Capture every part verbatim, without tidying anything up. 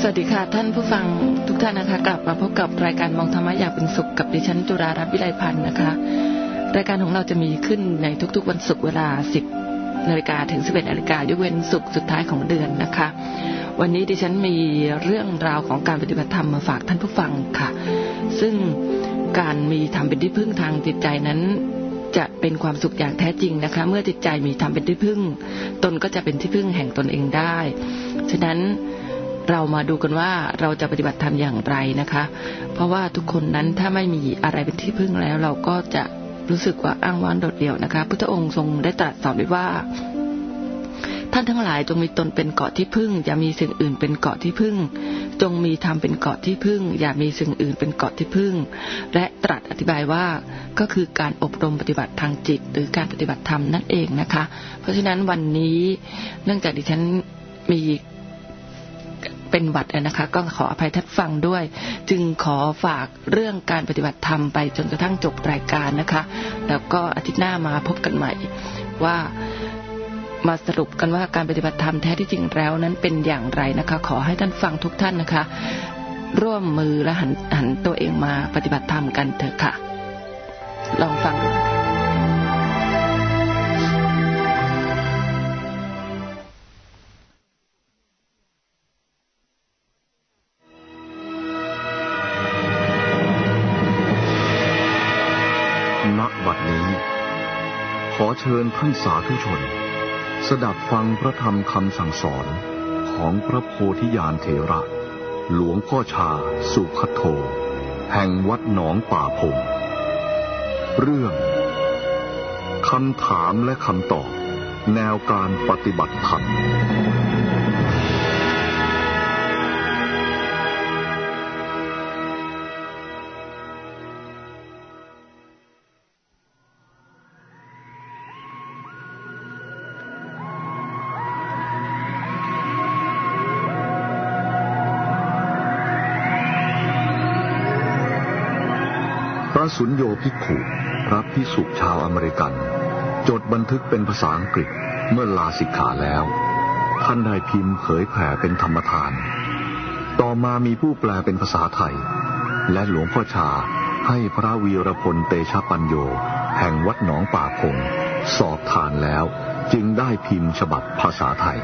สวัสดีค่ะท่านผู้ฟังทุกท่านนะคะกลับมาพบกับรายการมองธรรมะอย่างเป็นสุขกับดิฉันจุฬารัตน์วิไลพันธ์นะคะรายการของเราจะมีขึ้นในทุกๆวันศุกร์เวลา สิบนาฬิกา ถึง สิบเอ็ดนาฬิกา ยกเว้นศุกร์สุดท้ายของเดือนนะคะวันนี้ดิฉันมีเรื่องราวของการปฏิบัติธรรมมาฝากท่านผู้ฟังค่ะซึ่งการมีธรรมเป็นที่พึ่งทางจิตใจนั้นจะเป็นความสุขอย่างแท้จริงนะคะเมื่อจิตใจมีธรรมเป็นที่พึ่งตนก็จะเป็นที่พึ่งแห่งตนเองได้ฉะนั้นเรามาดูกันว่าเราจะปฏิบัติธรรมอย่างไรนะคะเพราะว่าทุกคนนั้นถ้าไม่มีอะไรเป็นที่พึ่งแล้วเราก็จะรู้สึกว่าอ้างว้างโดดเดี่ยวนะคะพุทธองค์ทรงได้ตรัสสอนไว้ว่าท่านทั้งหลายจงมีตนเป็นเกาะที่พึ่งอย่ามีสิ่งอื่นเป็นเกาะที่พึ่งจงมีธรรมเป็นเกาะที่พึ่งอย่ามีสิ่งอื่นเป็นเกาะที่พึ่งและตรัสอธิบายว่าก็คือการอบรมปฏิบัติทางจิตหรือการปฏิบัติธรรมนั่นเองนะคะเพราะฉะนั้นวันนี้เนื่องจากดิฉันมีเป็นหวัดนะคะก็ขออภัยท่านฟังด้วยจึงขอฝากเรื่องการปฏิบัติธรรมไปจนกระทั่งจบรายการนะคะแล้วก็อาทิตย์หน้ามาพบกันใหม่ว่ามาสรุปกันว่าการปฏิบัติธรรมแท้ที่จริงแล้วนั้นเป็นอย่างไรนะคะขอให้ท่านฟังทุกท่านนะคะร่วมมือและหันหันตัวเองมาปฏิบัติธรรมกันเถอะค่ะลองฟังดูณ บัดนี้ขอเชิญท่านสาธุชนสดับฟังพระธรรมคำสั่งสอนของพระโพธิญาณเถระหลวงพ่อชาสุภัทโทแห่งวัดหนองป่าพงเรื่องคำถามและคำตอบแนวการปฏิบัติธรรมพระสุญโญภิกขุพระภิกษุชาวอเมริกันจดบันทึกเป็นภาษาอังกฤษเมื่อลาสิกขาแล้วท่านได้พิมพ์เผยแผ่เป็นธรรมทานต่อมามีผู้แปลเป็นภาษาไทยและหลวงพ่อชาให้พระวีรพลเตชะปัญโยแห่งวัดหนองป่าพงสอบทานแล้วจึงได้พิมพ์ฉบับภาษาไทย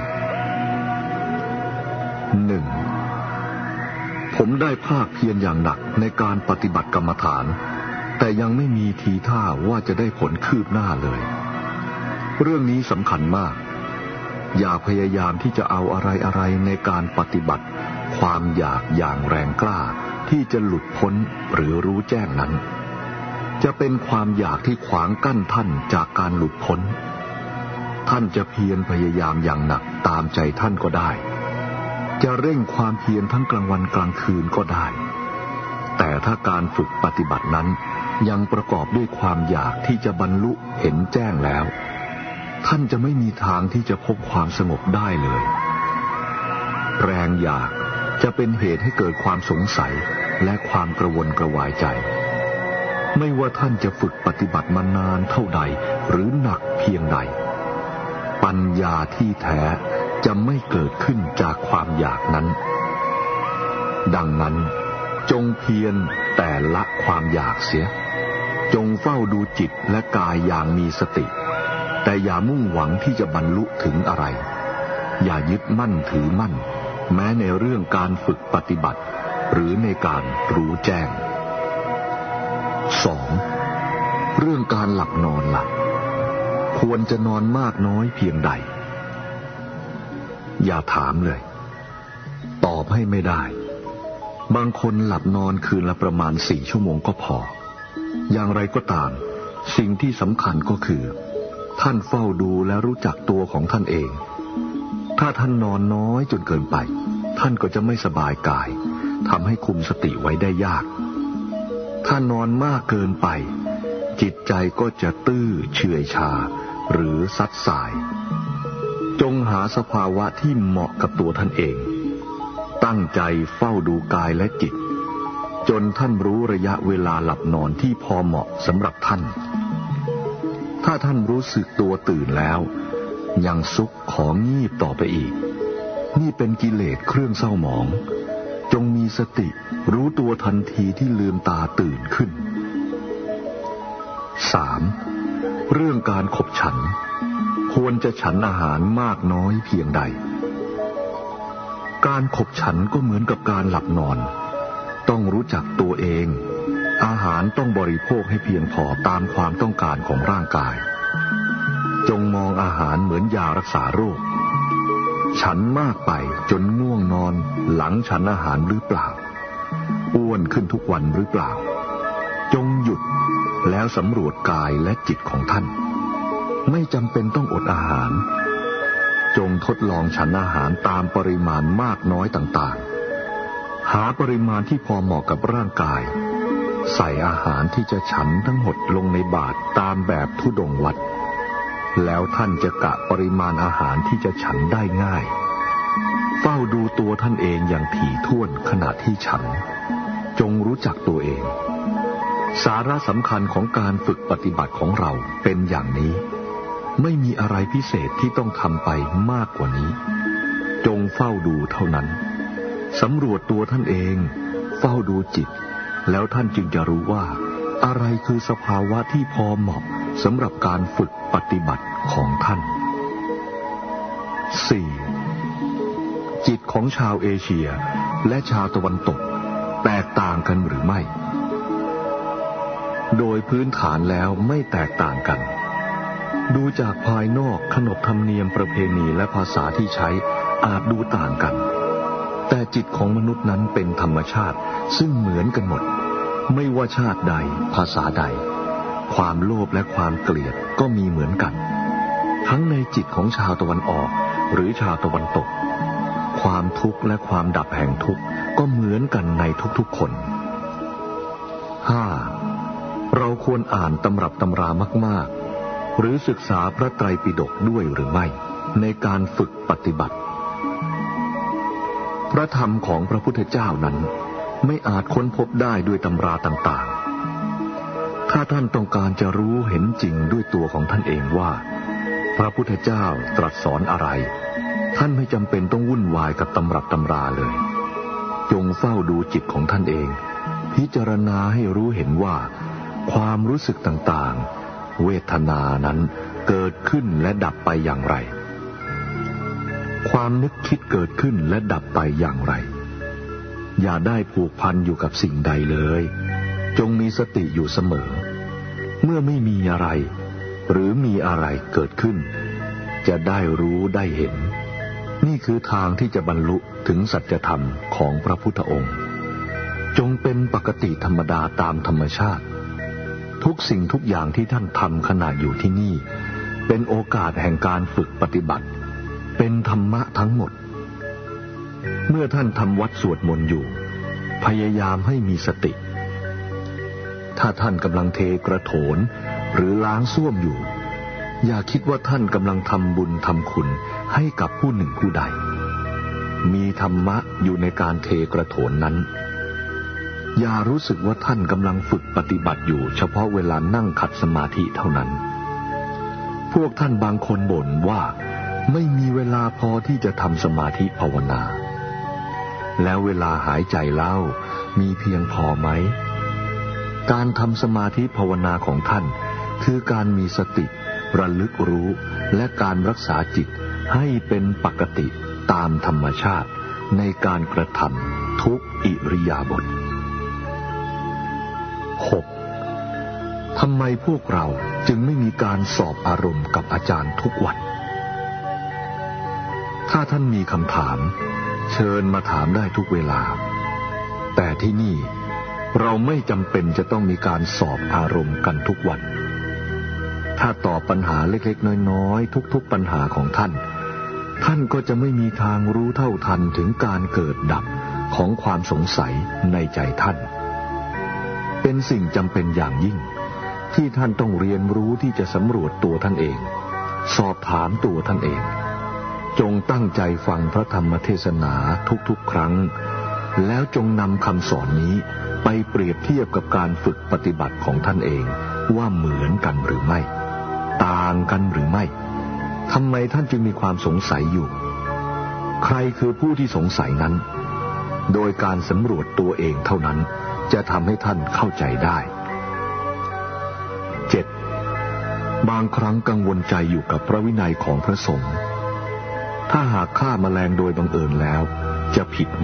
หนึ่ง ผมได้ภาคเพียรอย่างหนักในการปฏิบัติกรรมฐานแต่ยังไม่มีทีท่าว่าจะได้ผลคืบหน้าเลยเรื่องนี้สำคัญมากอย่าพยายามที่จะเอาอะไรอะไรในการปฏิบัติความอยากอย่างแรงกล้าที่จะหลุดพ้นหรือรู้แจ้งนั้นจะเป็นความอยากที่ขวางกั้นท่านจากการหลุดพ้นท่านจะเพียรพยายามอย่างหนักตามใจท่านก็ได้จะเร่งความเพียรทั้งกลางวันกลางคืนก็ได้แต่ถ้าการฝึกปฏิบัตินั้นยังประกอบด้วยความอยากที่จะบรรลุเห็นแจ้งแล้วท่านจะไม่มีทางที่จะพบความสงบได้เลยแรงอยากจะเป็นเหตุให้เกิดความสงสัยและความกระวนกระวายใจไม่ว่าท่านจะฝึกปฏิบัติมานานเท่าใดหรือหนักเพียงใดปัญญาที่แท้จะไม่เกิดขึ้นจากความอยากนั้นดังนั้นจงเพียรแต่ละความอยากเสียจงเฝ้าดูจิตและกายอย่างมีสติแต่อย่ามุ่งหวังที่จะบรรลุถึงอะไรอย่ายึดมั่นถือมั่นแม้ในเรื่องการฝึกปฏิบัติหรือในการรู้แจ้ง สอง เรื่องการหลับนอนล่ะควรจะนอนมากน้อยเพียงใดอย่าถามเลยตอบให้ไม่ได้บางคนหลับนอนคืนละประมาณสี่ชั่วโมงก็พออย่างไรก็ตามสิ่งที่สำคัญก็คือท่านเฝ้าดูและรู้จักตัวของท่านเองถ้าท่านนอนน้อยจนเกินไปท่านก็จะไม่สบายกายทำให้คุมสติไว้ได้ยากถ้านอนมากเกินไปจิตใจก็จะตื้อเฉื่อยชาหรือซัดสายจงหาสภาวะที่เหมาะกับตัวท่านเองตั้งใจเฝ้าดูกายและจิตจนท่านรู้ระยะเวลาหลับนอนที่พอเหมาะสำหรับท่านถ้าท่านรู้สึกตัวตื่นแล้วยังซุกของงีบต่อไปอีกนี่เป็นกิเลสเครื่องเศร้าหมองจงมีสติรู้ตัวทันทีที่ลืมตาตื่นขึ้น สาม. เรื่องการขบฉันควรจะฉันอาหารมากน้อยเพียงใดการขบฉันก็เหมือนกับการหลับนอนต้องรู้จักตัวเองอาหารต้องบริโภคให้เพียงพอตามความต้องการของร่างกายจงมองอาหารเหมือนยารักษาโรคฉันมากไปจนง่วงนอนหลังฉันอาหารหรือเปล่าอ้วนขึ้นทุกวันหรือเปล่าจงหยุดแล้วสำรวจกายและจิตของท่านไม่จำเป็นต้องอดอาหารจงทดลองฉันอาหารตามปริมาณมากน้อยต่างๆหาปริมาณที่พอเหมาะกับร่างกายใส่อาหารที่จะฉันทั้งหมดลงในบาตรตามแบบธุดงค์วัดแล้วท่านจะกะปริมาณอาหารที่จะฉันได้ง่ายเฝ้าดูตัวท่านเองอย่างถี่ถ้วนขณะที่ฉันจงรู้จักตัวเองสาระสำคัญของการฝึกปฏิบัติของเราเป็นอย่างนี้ไม่มีอะไรพิเศษที่ต้องทำไปมากกว่านี้จงเฝ้าดูเท่านั้นสำรวจตัวท่านเองเฝ้าดูจิตแล้วท่านจึงจะรู้ว่าอะไรคือสภาวะที่พอเหมาะสำหรับการฝึกปฏิบัติของท่าน สี่. จิตของชาวเอเชียและชาวตะวันตกแตกต่างกันหรือไม่โดยพื้นฐานแล้วไม่แตกต่างกันดูจากภายนอกขนบธรรมเนียมประเพณีและภาษาที่ใช้อาจดูต่างกันแต่จิตของมนุษย์นั้นเป็นธรรมชาติซึ่งเหมือนกันหมดไม่ว่าชาติใดภาษาใดความโลภและความเกลียดก็มีเหมือนกันทั้งในจิตของชาวตะวันออกหรือชาวตะวันตกความทุกข์และความดับแห่งทุกข์ก็เหมือนกันในทุกๆคน ห้า. เราควรอ่านตำรับตำรามากๆหรือศึกษาพระไตรปิฎกด้วยหรือไม่ในการฝึกปฏิบัติพระธรรมของพระพุทธเจ้านั้นไม่อาจค้นพบได้ด้วยตำราต่างๆถ้าท่านต้องการจะรู้เห็นจริงด้วยตัวของท่านเองว่าพระพุทธเจ้าตรัสสอนอะไรท่านไม่จำเป็นต้องวุ่นวายกับตำรับตำราเลยจงเฝ้าดูจิตของท่านเองพิจารณาให้รู้เห็นว่าความรู้สึกต่างๆเวทนานั้นเกิดขึ้นและดับไปอย่างไรความนึกคิดเกิดขึ้นและดับไปอย่างไรอย่าได้ผูกพันอยู่กับสิ่งใดเลยจงมีสติอยู่เสมอเมื่อไม่มีอะไรหรือมีอะไรเกิดขึ้นจะได้รู้ได้เห็นนี่คือทางที่จะบรรลุถึงสัจธรรมของพระพุทธองค์จงเป็นปกติธรรมดาตามธรรมชาติทุกสิ่งทุกอย่างที่ท่านทำขณะอยู่ที่นี่เป็นโอกาสแห่งการฝึกปฏิบัติเป็นธรรมะทั้งหมดเมื่อท่านทำวัดสวดมนต์อยู่พยายามให้มีสติถ้าท่านกำลังเทกระโถนหรือล้างส้วมอยู่อย่าคิดว่าท่านกำลังทำบุญทำคุณให้กับผู้หนึ่งผู้ใดมีธรรมะอยู่ในการเทกระโถนนั้นอย่ารู้สึกว่าท่านกำลังฝึกปฏิบัติอยู่เฉพาะเวลานั่งขัดสมาธิเท่านั้นพวกท่านบางคนบ่นว่าไม่มีเวลาพอที่จะทำสมาธิภาวนาแล้วเวลาหายใจเล่ามีเพียงพอไหมการทำสมาธิภาวนาของท่านคือการมีสติระลึกรู้และการรักษาจิตให้เป็นปกติตามธรรมชาติในการกระทำทุกอิริยาบถ หก. ทำไมพวกเราจึงไม่มีการสอบอารมณ์กับอาจารย์ทุกวันถ้าท่านมีคำถามเชิญมาถามได้ทุกเวลาแต่ที่นี่เราไม่จำเป็นจะต้องมีการสอบอารมณ์กันทุกวันถ้าตอบปัญหาเล็กๆน้อยๆทุกๆปัญหาของท่านท่านก็จะไม่มีทางรู้เท่าทันถึงการเกิดดับของความสงสัยในใจท่านเป็นสิ่งจำเป็นอย่างยิ่งที่ท่านต้องเรียนรู้ที่จะสำรวจตัวท่านเองสอบถามตัวท่านเองจงตั้งใจฟังพระธรรมเทศนาทุกๆครั้งแล้วจงนำคำสอนนี้ไปเปรียบเทียบกับการฝึกปฏิบัติของท่านเองว่าเหมือนกันหรือไม่ต่างกันหรือไม่ทำไมท่านจึงมีความสงสัยอยู่ใครคือผู้ที่สงสัยนั้นโดยการสำรวจตัวเองเท่านั้นจะทำให้ท่านเข้าใจได้ เจ็ด. บางครั้งกังวลใจอยู่กับพระวินัยของพระสงฆ์ถ้าหากฆ่าแมลงโดยบังเอิญแล้วจะผิดไหม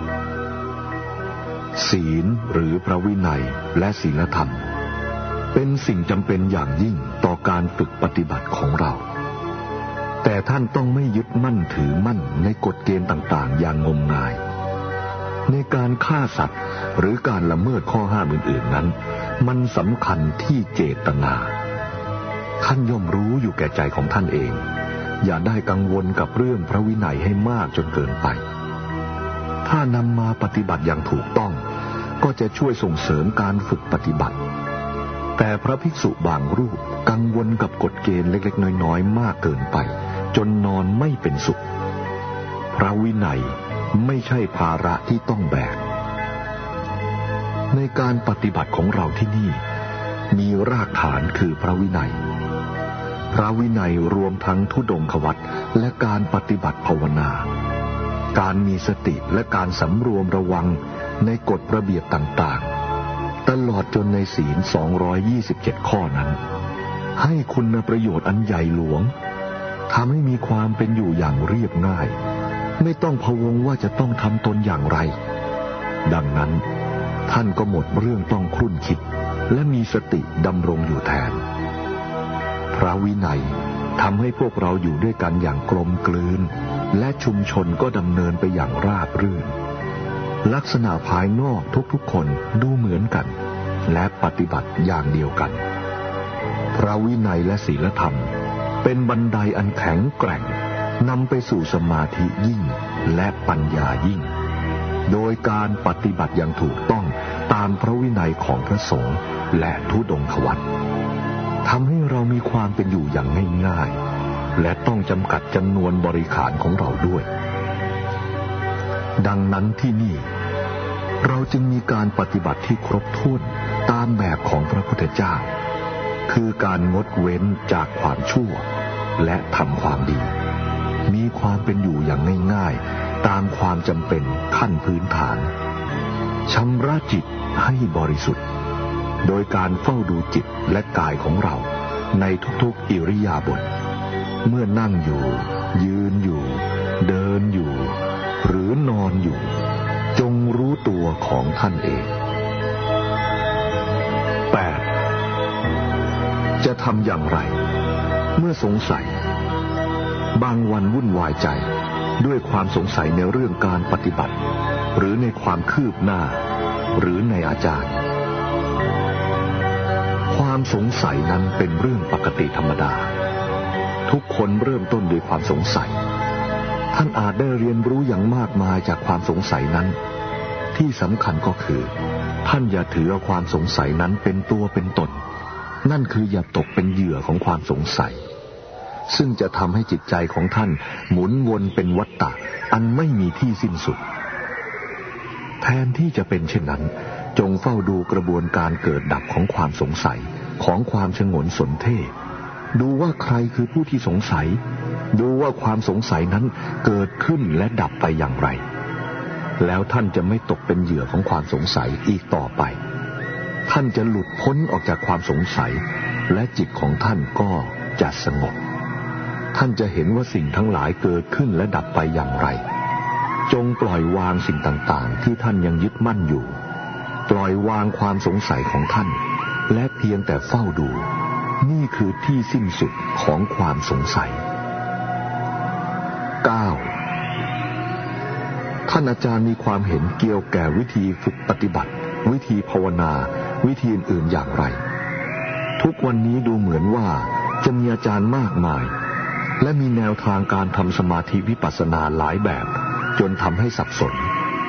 ศีลหรือพระวินัยและศีลธรรมเป็นสิ่งจำเป็นอย่างยิ่งต่อการฝึกปฏิบัติของเราแต่ท่านต้องไม่ยึดมั่นถือมั่นในกฎเกณฑ์ต่างๆอย่างงมงายในการฆ่าสัตว์หรือการละเมิดข้อห้ามอื่นๆนั้นมันสำคัญที่เจตนาท่านย่อมรู้อยู่แก่ใจของท่านเองอย่าได้กังวลกับเรื่องพระวินัยให้มากจนเกินไปถ้านำมาปฏิบัติอย่างถูกต้องก็จะช่วยส่งเสริมการฝึกปฏิบัติแต่พระภิกษุบางรูปกังวลกับกฎเกณฑ์เล็กๆน้อยๆมากเกินไปจนนอนไม่เป็นสุขพระวินัยไม่ใช่ภาระที่ต้องแบกในการปฏิบัติของเราที่นี่มีรากฐานคือพระวินัยพระวินัยรวมทั้งธุดงควัตรและการปฏิบัติภาวนาการมีสติและการสำรวมระวังในกฎระเบียบต่างๆตลอดจนในศีลสองร้อยยี่สิบเจ็ดข้อนั้นให้คุณประโยชน์อันใหญ่หลวงทำให้มีความเป็นอยู่อย่างเรียบง่ายไม่ต้องพะวงว่าจะต้องทำตนอย่างไรดังนั้นท่านก็หมดเรื่องต้องครุ่นคิดและมีสติดำรงอยู่แทนพระวินัยทำให้พวกเราอยู่ด้วยกันอย่างกลมกลืนและชุมชนก็ดำเนินไปอย่างราบรื่นลักษณะภายนอกทุกๆคนดูเหมือนกันและปฏิบัติอย่างเดียวกันพระวินัยและศีลธรรมเป็นบันไดอันแข็งแกร่งนำไปสู่สมาธิยิ่งและปัญญายิ่งโดยการปฏิบัติอย่างถูกต้องตามพระวินัยของพระสงฆ์และธุดงควัตรทำให้เรามีความเป็นอยู่อย่างง่ายๆและต้องจำกัดจำนวนบริขารของเราด้วยดังนั้นที่นี่เราจึงมีการปฏิบัติที่ครบถ้วนตามแบบของพระพุทธเจ้าคือการงดเว้นจากความชั่วและทำความดีมีความเป็นอยู่อย่างง่ายๆตามความจำเป็นขั้นพื้นฐานชำระจิตให้บริสุทธิ์โดยการเฝ้าดูจิตและกายของเราในทุกๆอิริยาบถเมื่อนั่งอยู่ยืนอยู่เดินอยู่หรือนอนอยู่จงรู้ตัวของท่านเอง แปด. จะทำอย่างไรเมื่อสงสัยบางวันวุ่นวายใจด้วยความสงสัยในเรื่องการปฏิบัติหรือในความคืบหน้าหรือในอาจารย์ความสงสัยนั้นเป็นเรื่องปกติธรรมดาทุกคนเริ่มต้นด้วยความสงสัยท่านอาจได้เรียนรู้อย่างมากมายจากความสงสัยนั้นที่สำคัญก็คือท่านอย่าถือเอาความสงสัยนั้นเป็นตัวเป็นตนนั่นคืออย่าตกเป็นเหยื่อของความสงสัยซึ่งจะทำให้จิตใจของท่านหมุนวนเป็นวัฏฏะอันไม่มีที่สิ้นสุดแทนที่จะเป็นเช่นนั้นจงเฝ้าดูกระบวนการเกิดดับของความสงสัยของความฉงนสนเท่ดูว่าใครคือผู้ที่สงสัยดูว่าความสงสัยนั้นเกิดขึ้นและดับไปอย่างไรแล้วท่านจะไม่ตกเป็นเหยื่อของความสงสัยอีกต่อไปท่านจะหลุดพ้นออกจากความสงสัยและจิตของท่านก็จะสงบท่านจะเห็นว่าสิ่งทั้งหลายเกิดขึ้นและดับไปอย่างไรจงปล่อยวางสิ่งต่างๆที่ท่านยังยึดมั่นอยู่ปล่อยวางความสงสัยของท่านและเพียงแต่เฝ้าดูนี่คือที่สิ้นสุดของความสงสัย เก้า. ท่านอาจารย์มีความเห็นเกี่ยวแก่วิธีฝึกปฏิบัติวิธีภาวนาวิธีอื่นๆอย่างไรทุกวันนี้ดูเหมือนว่าจะมีอาจารย์มากมายและมีแนวทางการทำสมาธิวิปัสสนาหลายแบบจนทำให้สับสน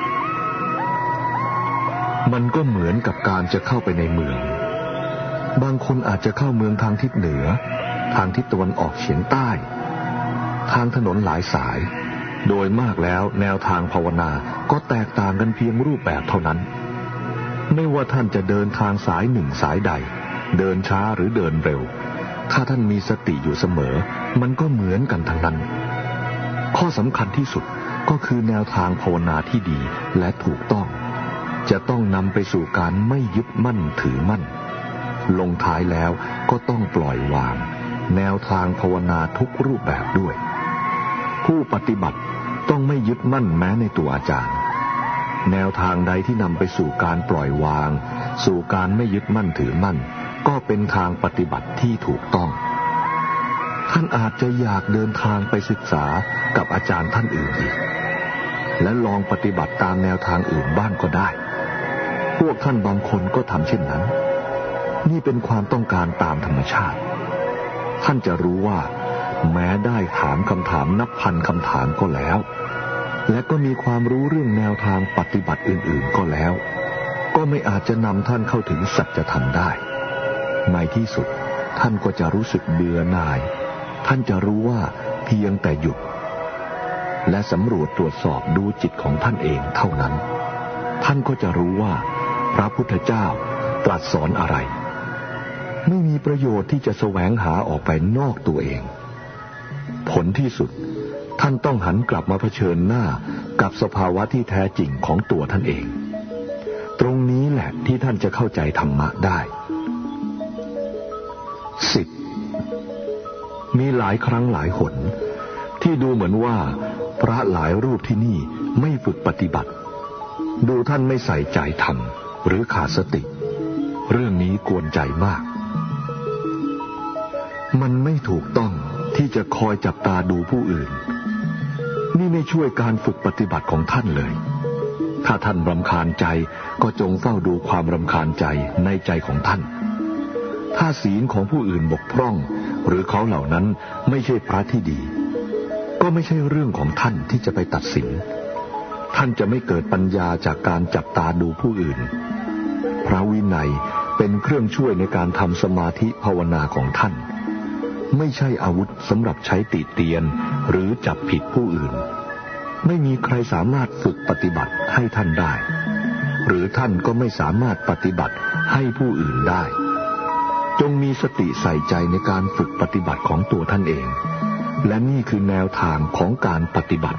มันก็เหมือนกับการจะเข้าไปในเมืองบางคนอาจจะเข้าเมืองทางทิศเหนือทางทิศตะวันออกเฉียงใต้ทางถนนหลายสายโดยมากแล้วแนวทางภาวนาก็แตกต่างกันเพียงรูปแบบเท่านั้นไม่ว่าท่านจะเดินทางสายหนึ่งสายใดเดินช้าหรือเดินเร็วถ้าท่านมีสติอยู่เสมอมันก็เหมือนกันทั้งนั้นข้อสำคัญที่สุดก็ก็คือแนวทางภาวนาที่ดีและถูกต้องจะต้องนำไปสู่การไม่ยึดมั่นถือมั่นลงท้ายแล้วก็ต้องปล่อยวางแนวทางภาวนาทุกรูปแบบด้วยผู้ปฏิบัติต้องไม่ยึดมั่นแม้ในตัวอาจารย์แนวทางใดที่นำไปสู่การปล่อยวางสู่การไม่ยึดมั่นถือมั่นก็เป็นทางปฏิบัติที่ถูกต้องท่านอาจจะอยากเดินทางไปศึกษากับอาจารย์ท่านอื่นอีกและลองปฏิบัติตามแนวทางอื่นบ้างก็ได้พวกท่านบางคนก็ทำเช่นนั้นนี่เป็นความต้องการตามธรรมชาติท่านจะรู้ว่าแม้ได้ถามคำถามนับพันคำถามก็แล้วและก็มีความรู้เรื่องแนวทางปฏิบัติอื่นๆก็แล้วก็ไม่อาจจะนำท่านเข้าถึงสัจธรรมได้ในที่สุดท่านก็จะรู้สึกเบื่อหน่ายท่านจะรู้ว่าเพียงแต่หยุดและสำรวจตรวจสอบดูจิตของท่านเองเท่านั้นท่านก็จะรู้ว่าพระพุทธเจ้าตรัสสอนอะไรไม่มีประโยชน์ที่จะแสวงหาออกไปนอกตัวเองผลที่สุดท่านต้องหันกลับมาเผชิญหน้ากับสภาวะที่แท้จริงของตัวท่านเองตรงนี้แหละที่ท่านจะเข้าใจธรรมะได้สิบมีหลายครั้งหลายหนที่ดูเหมือนว่าพระหลายรูปที่นี่ไม่ฝึกปฏิบัติดูท่านไม่ใส่ใจธรรมหรือขาดสติเรื่องนี้กวนใจมากมันไม่ถูกต้องที่จะคอยจับตาดูผู้อื่นนี่ไม่ช่วยการฝึกปฏิบัติของท่านเลยถ้าท่านรำคาญใจก็จงเฝ้าดูความรำคาญใจในใจของท่านถ้าศีลของผู้อื่นบกพร่องหรือเขาเหล่านั้นไม่ใช่พระที่ดีก็ไม่ใช่เรื่องของท่านที่จะไปตัดสินท่านจะไม่เกิดปัญญาจากการจับตาดูผู้อื่นพระวินัยเป็นเครื่องช่วยในการทำสมาธิภาวนาของท่านไม่ใช่อาวุธสำหรับใช้ติเตียนหรือจับผิดผู้อื่นไม่มีใครสามารถฝึกปฏิบัติให้ท่านได้หรือท่านก็ไม่สามารถปฏิบัติให้ผู้อื่นได้จงมีสติใส่ใจในการฝึกปฏิบัติของตัวท่านเองและนี่คือแนวทางของการปฏิบัติ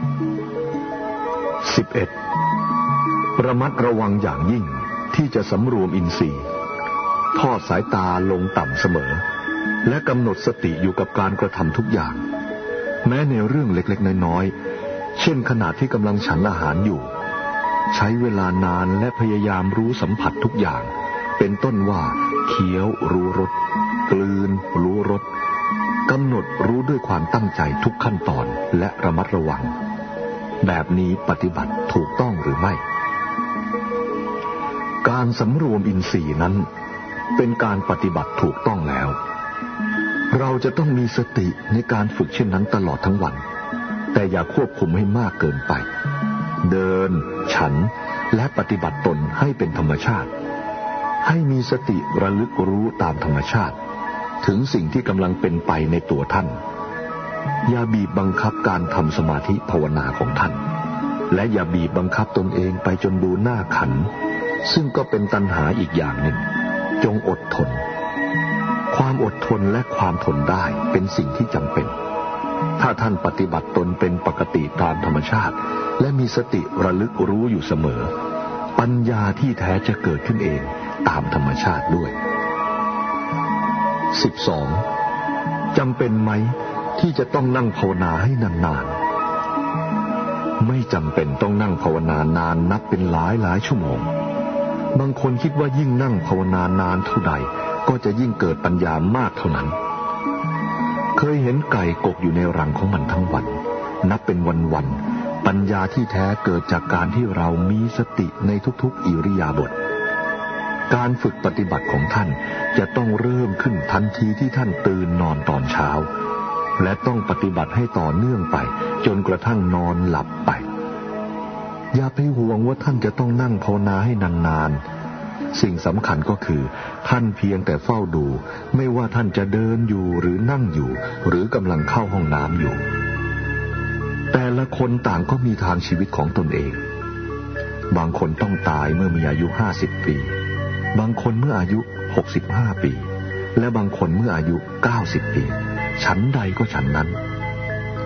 สิบเอ็ด ระมัดระวังอย่างยิ่งที่จะสำรวมอินทรีย์ทอดสายตาลงต่ำเสมอและกำหนดสติอยู่กับการกระทำทุกอย่างแม้ในเรื่องเล็กๆน้อยๆเช่นขณะที่กำลังฉันอาหารอยู่ใช้เวลานานและพยายามรู้สัมผัสทุกอย่างเป็นต้นว่าเคี้ยวรู้รสกลืนรู้รสกำหนดรู้ด้วยความตั้งใจทุกขั้นตอนและระมัดระวังแบบนี้ปฏิบัติถูกต้องหรือไม่การสำรวมอินทรีย์นั้นเป็นการปฏิบัติถูกต้องแล้วเราจะต้องมีสติในการฝึกเช่นนั้นตลอดทั้งวันแต่อย่าควบคุมให้มากเกินไปเดินฉันและปฏิบัติตนให้เป็นธรรมชาติให้มีสติระลึกรู้ตามธรรมชาติถึงสิ่งที่กำลังเป็นไปในตัวท่านอย่าบีบบังคับการทำสมาธิภาวนาของท่านและอย่าบีบบังคับตนเองไปจนดูหน้าขันซึ่งก็เป็นตัณหาอีกอย่างหนึ่งจงอดทนความอดทนและความทนได้เป็นสิ่งที่จำเป็นถ้าท่านปฏิบัติตนเป็นปกติตามธรรมชาติและมีสติระลึกรู้อยู่เสมอปัญญาที่แท้จะเกิดขึ้นเองตามธรรมชาติด้วย สิบสอง จำเป็นไหมที่จะต้องนั่งภาวนาให้นานๆไม่จำเป็นต้องนั่งภาวนานานนับเป็นหลายหลายชั่วโมงบางคนคิดว่ายิ่งนั่งภาวนานานเท่าใดก็จะยิ่งเกิดปัญญามากเท่านั้นเคยเห็นไก่กกอยู่ในรังของมันทั้งวันนับเป็นวันๆปัญญาที่แท้เกิดจากการที่เรามีสติในทุกๆอิริยาบถการฝึกปฏิบัติของท่านจะต้องเริ่มขึ้นทันทีที่ท่านตื่นนอนตอนเช้าและต้องปฏิบัติให้ต่อเนื่องไปจนกระทั่งนอนหลับไปอย่าไปห่วงว่าท่านจะต้องนั่งภาวนาให้นานๆสิ่งสำคัญก็คือท่านเพียงแต่เฝ้าดูไม่ว่าท่านจะเดินอยู่หรือนั่งอยู่หรือกำลังเข้าห้องน้ำอยู่แต่ละคนต่างก็มีทางชีวิตของตนเองบางคนต้องตายเมื่อมีอายุห้าสิบปีบางคนเมื่ออายุหกสิบห้าปีและบางคนเมื่ออายุเก้าสิบปีฉันใดก็ฉันนั้น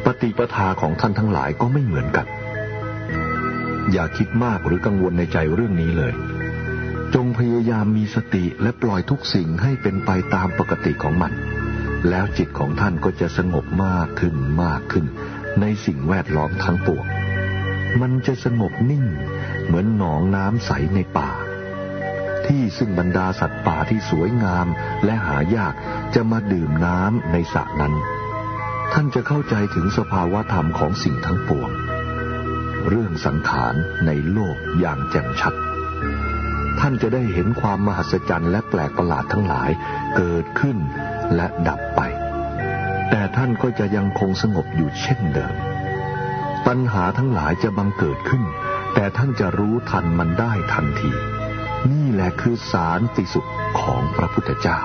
ปฏิปทาของท่านทั้งหลายก็ไม่เหมือนกันอย่าคิดมากหรือกังวลในใจเรื่องนี้เลยจงพยายามมีสติและปล่อยทุกสิ่งให้เป็นไปตามปกติของมันแล้วจิตของท่านก็จะสงบมากขึ้นมากขึ้นในสิ่งแวดล้อมทั้งปวงมันจะสงบนิ่งเหมือนหนองน้ำใสในป่าที่ซึ่งบรรดาสัตว์ป่าที่สวยงามและหายากจะมาดื่มน้ำในสระนั้นท่านจะเข้าใจถึงสภาวะธรรมของสิ่งทั้งปวงเรื่องสังขารในโลกอย่างแจ่มชัดท่านจะได้เห็นความมหัศจรรย์และแปลกประหลาดทั้งหลายเกิดขึ้นและดับไปแต่ท่านก็จะยังคงสงบอยู่เช่นเดิมปัญหาทั้งหลายจะบังเกิดขึ้นแต่ท่านจะรู้ทันมันได้ทันทีนี่แหละคือสันติสุขของพระพุทธเจ้า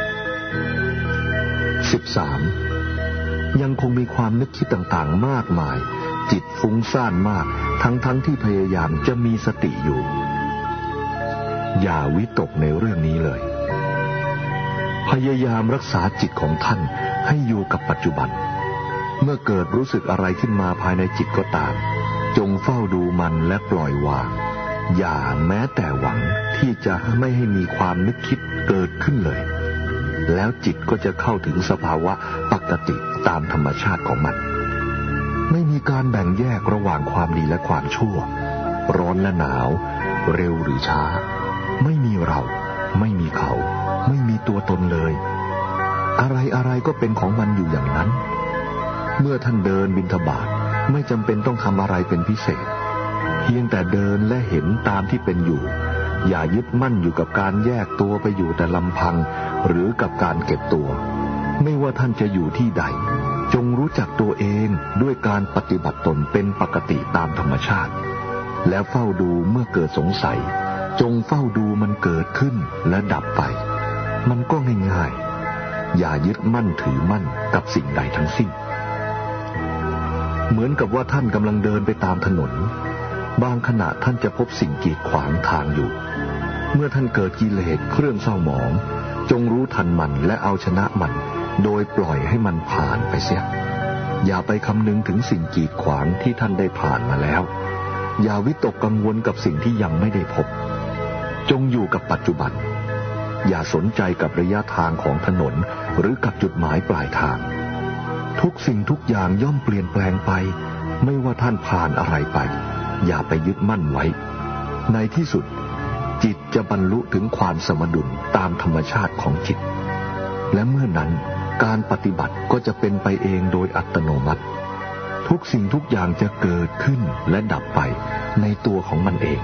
สิบสาม ยังคงมีความนึกคิดต่างๆมากมายจิตฟุ้งซ่านมากทั้งๆ ท, ที่พยายามจะมีสติอยู่อย่าวิตกในเรื่องนี้เลยพยายามรักษาจิตของท่านให้อยู่กับปัจจุบันเมื่อเกิดรู้สึกอะไรขึ้นมาภายในจิตก็ตามจงเฝ้าดูมันและปล่อยวางอย่าแม้แต่หวังที่จะไม่ให้มีความนึกคิดเกิดขึ้นเลยแล้วจิตก็จะเข้าถึงสภาวะปกติตามธรรมชาติของมันไม่มีการแบ่งแยกระหว่างความดีและความชั่วร้อนและหนาวเร็วหรือช้าไม่มีเราไม่มีเขาไม่มีตัวตนเลยอะไรอะไรก็เป็นของมันอยู่อย่างนั้นเมื่อท่านเดินบิณฑบาตไม่จำเป็นต้องทำอะไรเป็นพิเศษเพียงแต่เดินและเห็นตามที่เป็นอยู่อย่ายึดมั่นอยู่กับการแยกตัวไปอยู่แต่ลำพังหรือกับการเก็บตัวไม่ว่าท่านจะอยู่ที่ใดจงรู้จักตัวเองด้วยการปฏิบัติตนเป็นปกติตามธรรมชาติแล้วเฝ้าดูเมื่อเกิดสงสัยจงเฝ้าดูมันเกิดขึ้นและดับไปมันก็ง่ายๆอย่ายึดมั่นถือมั่นกับสิ่งใดทั้งสิ้นเหมือนกับว่าท่านกำลังเดินไปตามถนนบางขณะท่านจะพบสิ่งกีดขวางทางอยู่เมื่อท่านเกิดกิเลสเครื่องเศร้าหมองจงรู้ทันมันและเอาชนะมันโดยปล่อยให้มันผ่านไปเสียอย่าไปคำนึงถึงสิ่งกีดขวางที่ท่านได้ผ่านมาแล้วอย่าวิตกกังวลกับสิ่งที่ยังไม่ได้พบจงอยู่กับปัจจุบันอย่าสนใจกับระยะทางของถนนหรือกับจุดหมายปลายทางทุกสิ่งทุกอย่างย่อมเปลี่ยนแปลงไปไม่ว่าท่านผ่านอะไรไปอย่าไปยึดมั่นไว้ในที่สุดจิตจะบรรลุถึงความสมดุลตามธรรมชาติของจิตและเมื่อนั้นการปฏิบัติก็จะเป็นไปเองโดยอัตโนมัติทุกสิ่งทุกอย่างจะเกิดขึ้นและดับไปในตัวของมันเอง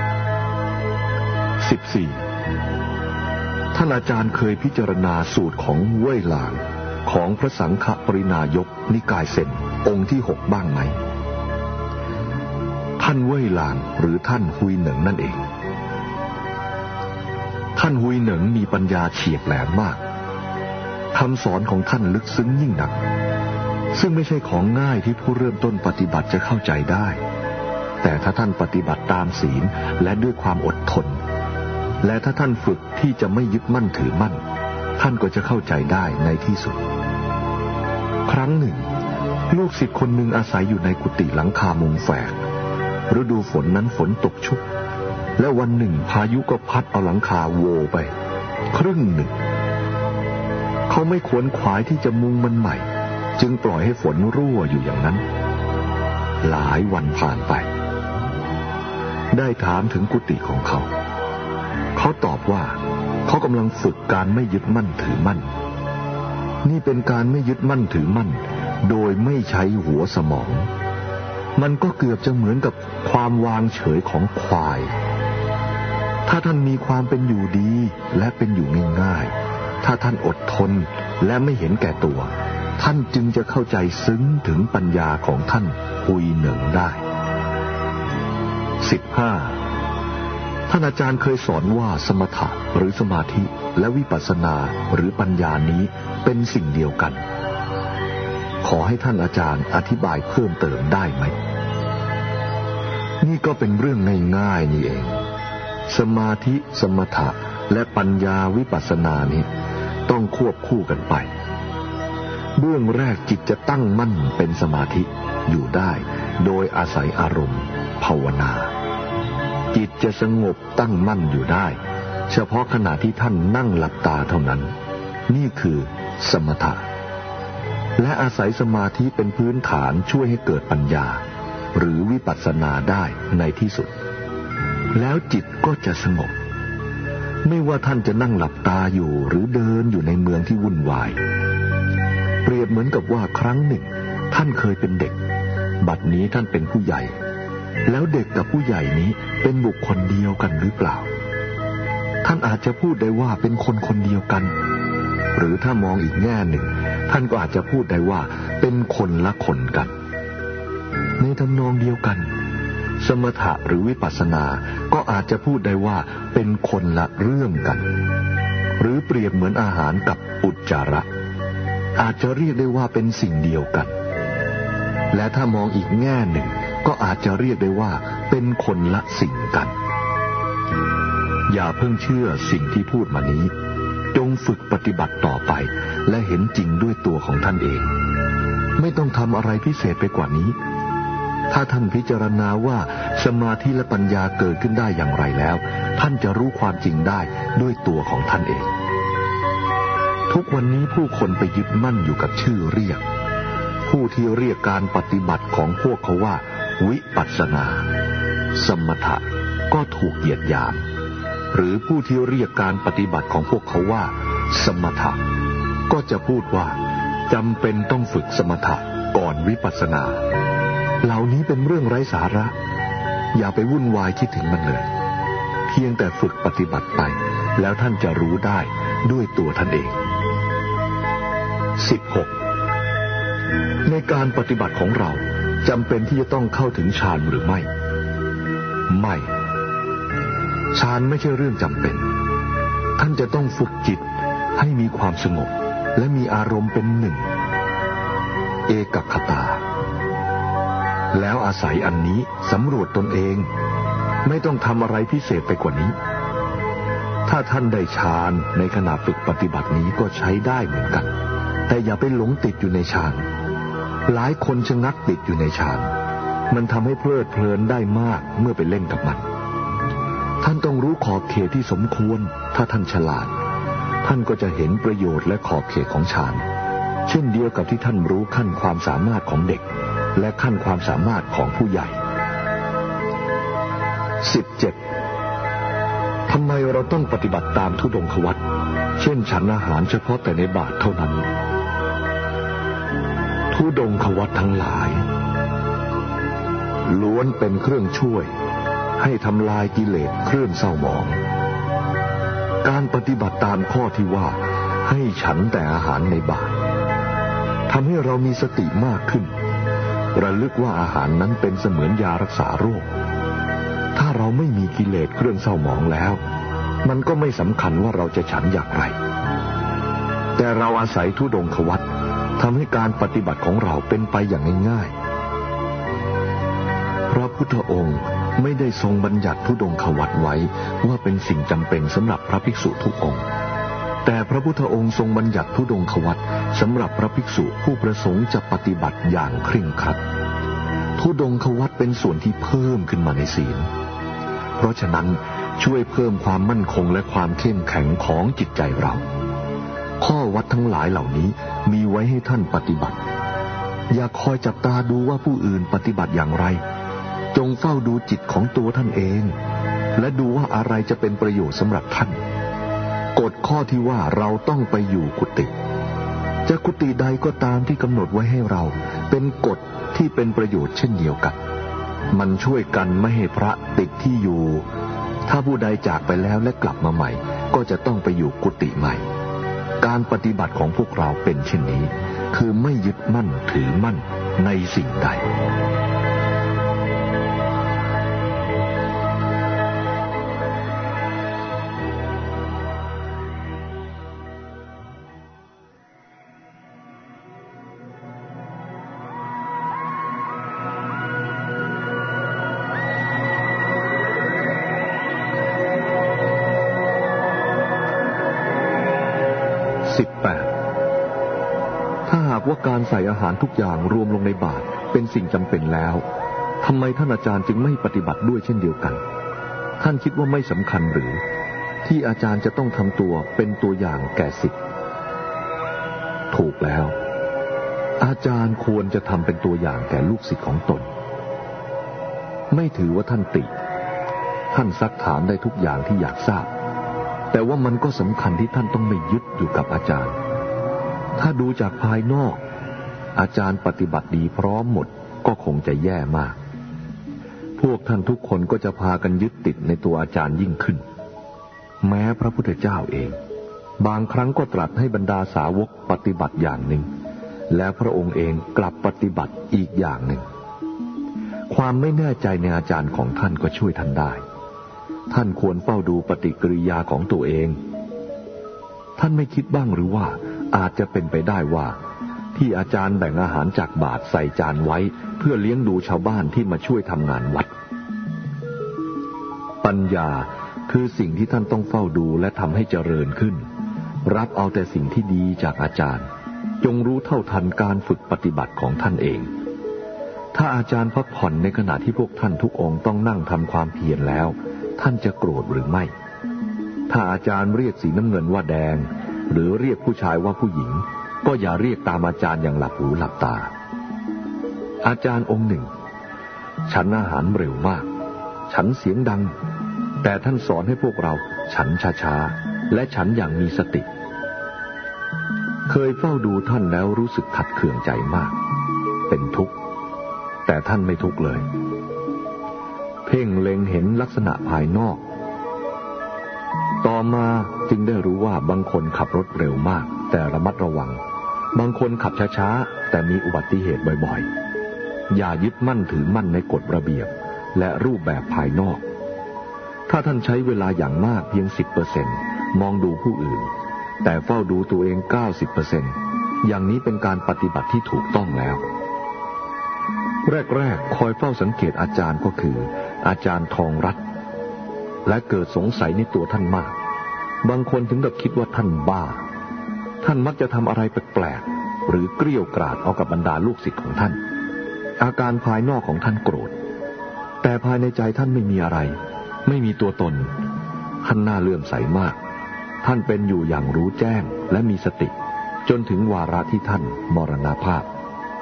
สิบสี่ ท่านอาจารย์เคยพิจารณาสูตรของเว่ยหลางของพระสังฆปรินายกนิกายเซนองค์ที่หกบ้างไหมท่านเว่ยหลางหรือท่านฮุยเหนิงนั่นเองท่านฮุยเหนิงมีปัญญาเฉียบแหลมมากคำสอนของท่านลึกซึ้งยิ่งนักซึ่งไม่ใช่ของง่ายที่ผู้เริ่มต้นปฏิบัติจะเข้าใจได้แต่ถ้าท่านปฏิบัติตามศีลและด้วยความอดทนและถ้าท่านฝึกที่จะไม่ยึดมั่นถือมั่นท่านก็จะเข้าใจได้ในที่สุดครั้งหนึ่งลูกศิษย์คนหนึ่งอาศัยอยู่ในกุฏิหลังคามุงแฝกฤดูฝนนั้นฝนตกชุกและวันหนึ่งพายุก็พัดเอาหลังคาโวไปครึ่งหนึ่งเขาไม่ขวนขวายที่จะมุงมันใหม่จึงปล่อยให้ฝนรั่วอยู่อย่างนั้นหลายวันผ่านไปได้ถามถึงกุฏิของเขาเขาตอบว่าเขากำลังฝึกการไม่ยึดมั่นถือมั่นนี่เป็นการไม่ยึดมั่นถือมั่นโดยไม่ใช้หัวสมองมันก็เกือบจะเหมือนกับความวางเฉยของควายถ้าท่านมีความเป็นอยู่ดีและเป็นอยู่ง่ายๆถ้าท่านอดทนและไม่เห็นแก่ตัวท่านจึงจะเข้าใจซึ้งถึงปัญญาของท่านฮุยเหนิงได้ สิบห้า ท่านอาจารย์เคยสอนว่าสมถะหรือสมาธิและวิปัสสนาหรือปัญญานี้เป็นสิ่งเดียวกันขอให้ท่านอาจารย์อธิบายเพิ่มเติมได้ไหมนี่ก็เป็นเรื่องง่ายๆนี่เองสมาธิสมถะและปัญญาวิปัสสนานี้ต้องควบคู่กันไปเบื้องแรกจิตจะตั้งมั่นเป็นสมาธิอยู่ได้โดยอาศัยอารมณ์ภาวนาจิตจะสงบตั้งมั่นอยู่ได้เฉพาะขณะที่ท่านนั่งหลับตาเท่านั้นนี่คือสมถะและอาศัยสมาธิเป็นพื้นฐานช่วยให้เกิดปัญญาหรือวิปัสสนาได้ในที่สุดแล้วจิตก็จะสงบไม่ว่าท่านจะนั่งหลับตาอยู่หรือเดินอยู่ในเมืองที่วุ่นวายเปรียบเหมือนกับว่าครั้งหนึ่งท่านเคยเป็นเด็กบัดนี้ท่านเป็นผู้ใหญ่แล้วเด็กกับผู้ใหญ่นี้เป็นบุคคลเดียวกันหรือเปล่าท่านอาจจะพูดได้ว่าเป็นคนคนเดียวกันหรือถ้ามองอีกแง่หนึ่งท่านก็อาจจะพูดได้ว่าเป็นคนละคนกันในทำนองเดียวกันสมถะหรือวิปัสสนาก็อาจจะพูดได้ว่าเป็นคนละเรื่องกันหรือเปรียบเหมือนอาหารกับอุจจาระอาจจะเรียกได้ว่าเป็นสิ่งเดียวกันและถ้ามองอีกแง่หนึ่งก็อาจจะเรียกได้ว่าเป็นคนละสิ่งกันอย่าเพิ่งเชื่อสิ่งที่พูดมานี้จงฝึกปฏิบัติต่อไปและเห็นจริงด้วยตัวของท่านเองไม่ต้องทำอะไรพิเศษไปกว่านี้ถ้าท่านพิจารณาว่าสมาธิและปัญญาเกิดขึ้นได้อย่างไรแล้วท่านจะรู้ความจริงได้ด้วยตัวของท่านเองทุกวันนี้ผู้คนไปยึดมั่นอยู่กับชื่อเรียกผู้ที่เรียกการปฏิบัติของพวกเขาว่าวิปัสสนาสมถะก็ถูกเหยียดหยามหรือผู้ที่เรียกการปฏิบัติของพวกเขาว่าสมถะก็จะพูดว่าจำเป็นต้องฝึกสมถะก่อนวิปัสสนาเหล่านี้เป็นเรื่องไร้สาระอย่าไปวุ่นวายคิดถึงมันเลยเพียงแต่ฝึกปฏิบัติไปแล้วท่านจะรู้ได้ด้วยตัวท่านเองสิบหกในการปฏิบัติของเราจำเป็นที่จะต้องเข้าถึงฌานหรือไม่ไม่ฌานไม่ใช่เรื่องจำเป็นท่านจะต้องฝึกจิตให้มีความสงบและมีอารมณ์เป็นหนึ่งเอกคตาแล้วอาศัยอันนี้สำรวจตนเองไม่ต้องทำอะไรพิเศษไปกว่านี้ถ้าท่านได้ฌานในขณะฝึกปฏิบัตินี้ก็ใช้ได้เหมือนกันแต่อย่าไปหลงติดอยู่ในฌานหลายคนชะงักติดอยู่ในฌานมันทำให้เพลิดเพลินได้มากเมื่อไปเล่นกับมันท่านต้องรู้ขอบเขตที่สมควรถ้าท่านฉลาดท่านก็จะเห็นประโยชน์และขอบเขตของฌานเช่นเดียวกับที่ท่านรู้ขั้นความสามารถของเด็กและขั้นความสามารถของผู้ใหญ่สิบเจ็ดทำไมเราต้องปฏิบัติตามธุดงควัตรเช่นฉันอาหารเฉพาะแต่ในบาตรเท่านั้นธุดงควัตรทั้งหลายล้วนเป็นเครื่องช่วยให้ทำลายกิเลสเคลื่อนเศร้าหมองการปฏิบัติตามข้อที่ว่าให้ฉันแต่อาหารในบาตรทำให้เรามีสติมากขึ้นระลึกว่าอาหารนั้นเป็นเสมือนยารักษาโรคถ้าเราไม่มีกิเลสเครื่องเศร้าหมองแล้วมันก็ไม่สำคัญว่าเราจะฉันอย่างไรแต่เราอาศัยธุดงควัตรทำให้การปฏิบัติของเราเป็นไปอย่างง่ายๆพระพุทธองค์ไม่ได้ทรงบัญญัติธุดงควัตรไว้ว่าเป็นสิ่งจำเป็นสำหรับพระภิกษุทุกองค์แต่พระพุทธองค์ทรงบัญญัติธุดงควัตรสำหรับพระภิกษุผู้ประสงค์จะปฏิบัติอย่างเคร่งครัดธุดงควัตรเป็นส่วนที่เพิ่มขึ้นมาในศีลเพราะฉะนั้นช่วยเพิ่มความมั่นคงและความเข้มแข็งของจิตใจเราข้อวัดทั้งหลายเหล่านี้มีไว้ให้ท่านปฏิบัติอย่าคอยจับตาดูว่าผู้อื่นปฏิบัติอย่างไรจงเฝ้าดูจิตของตัวท่านเองและดูว่าอะไรจะเป็นประโยชน์สำหรับท่านกฎข้อที่ว่าเราต้องไปอยู่กุฏิจะกุฏิใดก็ตามที่กำหนดไว้ให้เราเป็นกฎที่เป็นประโยชน์เช่นเดียวกันมันช่วยกันไม่ให้พระติดที่อยู่ถ้าผู้ใดจากไปแล้วและกลับมาใหม่ก็จะต้องไปอยู่กุฏิใหม่การปฏิบัติของพวกเราเป็นเช่นนี้คือไม่ยึดมั่นถือมั่นในสิ่งใด พว่าการใส่อาหารทุกอย่างรวมลงในบาตรเป็นสิ่งจำเป็นแล้วทำไมท่านอาจารย์จึงไม่ปฏิบัติด้วยเช่นเดียวกันท่านคิดว่าไม่สำคัญหรือที่อาจารย์จะต้องทำตัวเป็นตัวอย่างแก่ศิษย์ถูกแล้วอาจารย์ควรจะทำเป็นตัวอย่างแก่ลูกศิษย์ของตนไม่ถือว่าท่านติท่านซักถามได้ทุกอย่างที่อยากทราบแต่ว่ามันก็สำคัญที่ท่านต้องไม่ยึดอยู่กับอาจารย์ถ้าดูจากภายนอกอาจารย์ปฏิบัติดีพร้อมหมดก็คงจะแย่มากพวกท่านทุกคนก็จะพากันยึดติดในตัวอาจารย์ยิ่งขึ้นแม้พระพุทธเจ้าเองบางครั้งก็ตรัสให้บรรดาสาวกปฏิบัติอย่างหนึ่งแล้วพระองค์เองกลับปฏิบัติอีกอย่างหนึ่งความไม่แน่ใจในอาจารย์ของท่านก็ช่วยท่านได้ท่านควรเฝ้าดูปฏิกิริยาของตัวเองท่านไม่คิดบ้างหรือว่าอาจจะเป็นไปได้ว่าที่อาจารย์แบ่งอาหารจากบาตรใส่จานไว้เพื่อเลี้ยงดูชาวบ้านที่มาช่วยทำงานวัดปัญญาคือสิ่งที่ท่านต้องเฝ้าดูและทำให้เจริญขึ้นรับเอาแต่สิ่งที่ดีจากอาจารย์จงรู้เท่าทันการฝึกปฏิบัติของท่านเองถ้าอาจารย์พักผ่อนในขณะที่พวกท่านทุกองค์ต้องนั่งทำความเพียรแล้วท่านจะโกรธหรือไม่ถ้าอาจารย์เรียกสีน้ำเงินว่าแดงหรือเรียกผู้ชายว่าผู้หญิงก็อย่าเรียกตามอาจารย์อย่างหลับหูหลับตาอาจารย์องค์หนึ่งฉันอาหารเร็วมากฉันเสียงดังแต่ท่านสอนให้พวกเราฉันช้าๆและฉันอย่างมีสติเคยเฝ้าดูท่านแล้วรู้สึกขัดเคืองใจมากเป็นทุกข์แต่ท่านไม่ทุกข์เลยเพ่งเล็งเห็นลักษณะภายนอกต่อมาจึงได้รู้ว่าบางคนขับรถเร็วมากแต่ระมัดระวังบางคนขับช้าๆแต่มีอุบัติเหตุบ่อยๆอย่ายึดมั่นถือมั่นในกฎระเบียบและรูปแบบภายนอกถ้าท่านใช้เวลาอย่างมากเพียง สิบเปอร์เซ็นต์ มองดูผู้อื่นแต่เฝ้าดูตัวเอง เก้าสิบเปอร์เซ็นต์ อย่างนี้เป็นการปฏิบัติที่ถูกต้องแล้วแรกๆคอยเฝ้าสังเกตอาจารย์ก็คืออาจารย์ทองรัตน์และเกิดสงสัยในตัวท่านมากบางคนถึงกับคิดว่าท่านบ้าท่านมักจะทำอะไรแปลกๆหรือเกรี้ยวกราดเอากับบรรดาลูกศิษย์ของท่านอาการภายนอกของท่านโกรธแต่ภายในใจท่านไม่มีอะไรไม่มีตัวตนท่านน่าเลื่อมใสมากท่านเป็นอยู่อย่างรู้แจ้งและมีสติจนถึงวาระที่ท่านมรณภาพ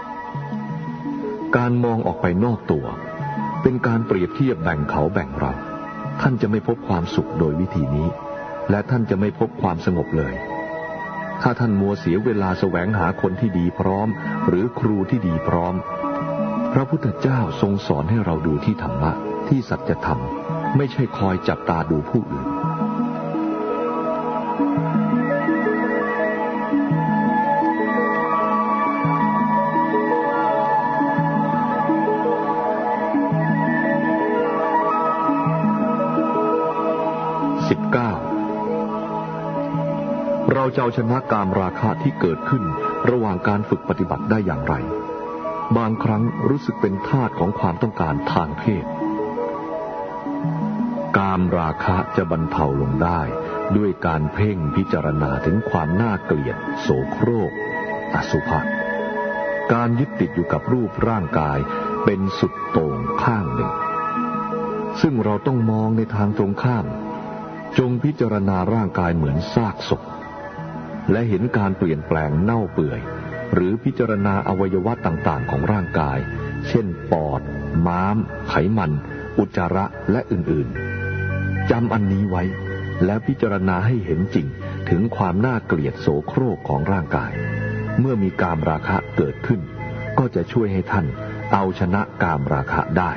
การมองออกไปนอกตัวเป็นการเปรียบเทียบแบ่งเขาแบ่งเราท่านจะไม่พบความสุขโดยวิธีนี้และท่านจะไม่พบความสงบเลยถ้าท่านมัวเสียเวลาแสวงหาคนที่ดีพร้อมหรือครูที่ดีพร้อมพระพุทธเจ้าทรงสอนให้เราดูที่ธรรมะที่สัจธรรมไม่ใช่คอยจับตาดูผู้อื่นสิบเก้าเราจะเอาชนะกามราคะที่เกิดขึ้นระหว่างการฝึกปฏิบัติได้อย่างไรบางครั้งรู้สึกเป็นทาสของความต้องการทางเพศกามราคะจะบรรเทาลงได้ด้วยการเพ่งพิจารณาถึงความน่าเกลียดโสโครกอสุภะการยึดติดอยู่กับรูปร่างกายเป็นสุดโต่งข้างหนึ่งซึ่งเราต้องมองในทางตรงข้ามจงพิจารณาร่างกายเหมือนซากศพและเห็นการเปลี่ยนแปลงเน่าเปื่อยหรือพิจารณาอวัยวะต่างๆของร่างกายเช่นปอดม้ามไขมันอุจจาระและอื่นๆจำอันนี้ไว้แล้วพิจารณาให้เห็นจริงถึงความน่าเกลียดโสโครกของร่างกายเมื่อมีกามราคะเกิดขึ้นก็จะช่วยให้ท่านเอาชนะกามราคะได้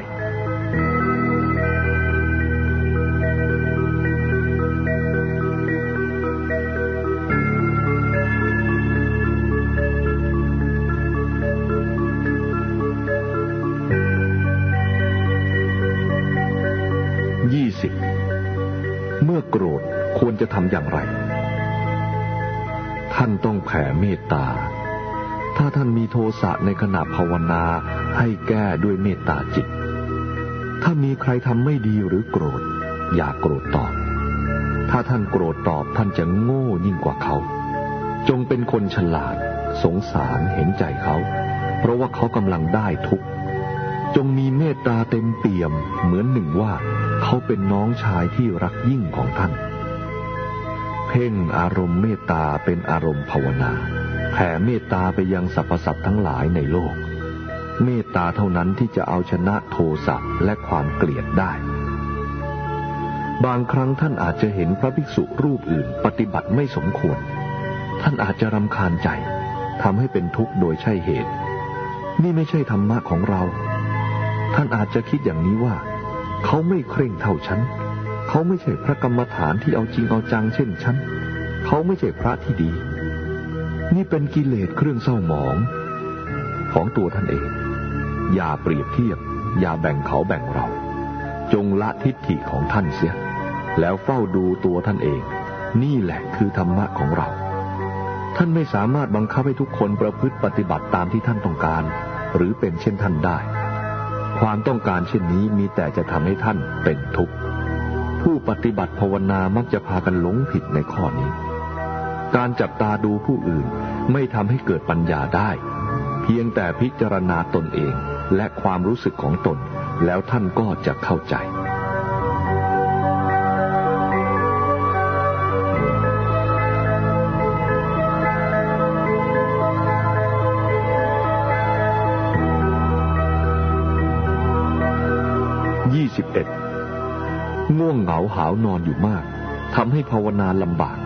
ยี่สิบเมื่อโกรธควรจะทำอย่างไรท่านต้องแผ่เมตตาถ้าท่านมีโทสะในขณะภาวนาให้แก้ด้วยเมตตาจิตถ้ามีใครทำไม่ดีหรือโกรธอย่าโกรธตอบถ้าท่านโกรธตอบท่านจะโง่ยิ่งกว่าเขาจงเป็นคนฉลาดสงสารเห็นใจเขาเพราะว่าเขากำลังได้ทุกข์จงมีเมตตาเต็มเปี่ยมเหมือนหนึ่งว่าเขาเป็นน้องชายที่รักยิ่งของท่านเพ่งอารมณ์เมตตาเป็นอารมณ์ภาวนาแผ่เมตตาไปยังสรรพสัตว์ทั้งหลายในโลกเมตตาเท่านั้นที่จะเอาชนะโทสะและความเกลียดได้บางครั้งท่านอาจจะเห็นพระภิกษุรูปอื่นปฏิบัติไม่สมควรท่านอาจจะรำคาญใจทำให้เป็นทุกข์โดยใช่เหตุนี่ไม่ใช่ธรรมะของเราท่านอาจจะคิดอย่างนี้ว่าเขาไม่เคร่งเท่าฉันเขาไม่ใช่พระกรรมฐานที่เอาจริงเอาจังเช่นฉันเขาไม่ใช่พระที่ดีนี่เป็นกิเลสเครื่องเศร้าหมองของตัวท่านเองอย่าเปรียบเทียบอย่าแบ่งเขาแบ่งเราจงละทิฏฐิของท่านเสียแล้วเฝ้าดูตัวท่านเองนี่แหละคือธรรมะของเราท่านไม่สามารถบังคับให้ทุกคนประพฤติปฏิบัติตามที่ท่านต้องการหรือเป็นเช่นท่านได้ความต้องการเช่นนี้มีแต่จะทำให้ท่านเป็นทุกข์ผู้ปฏิบัติภาวนามักจะพากันหลงผิดในข้อนี้การจับตาดูผู้อื่นไม่ทำให้เกิดปัญญาได้เพียงแต่พิจารณาตนเองและความรู้สึกของตนแล้วท่านก็จะเข้าใจยี่สิบเอ็ดง่วงเหงาหาวนอนอยู่มากทำให้ภาวนาลำบาก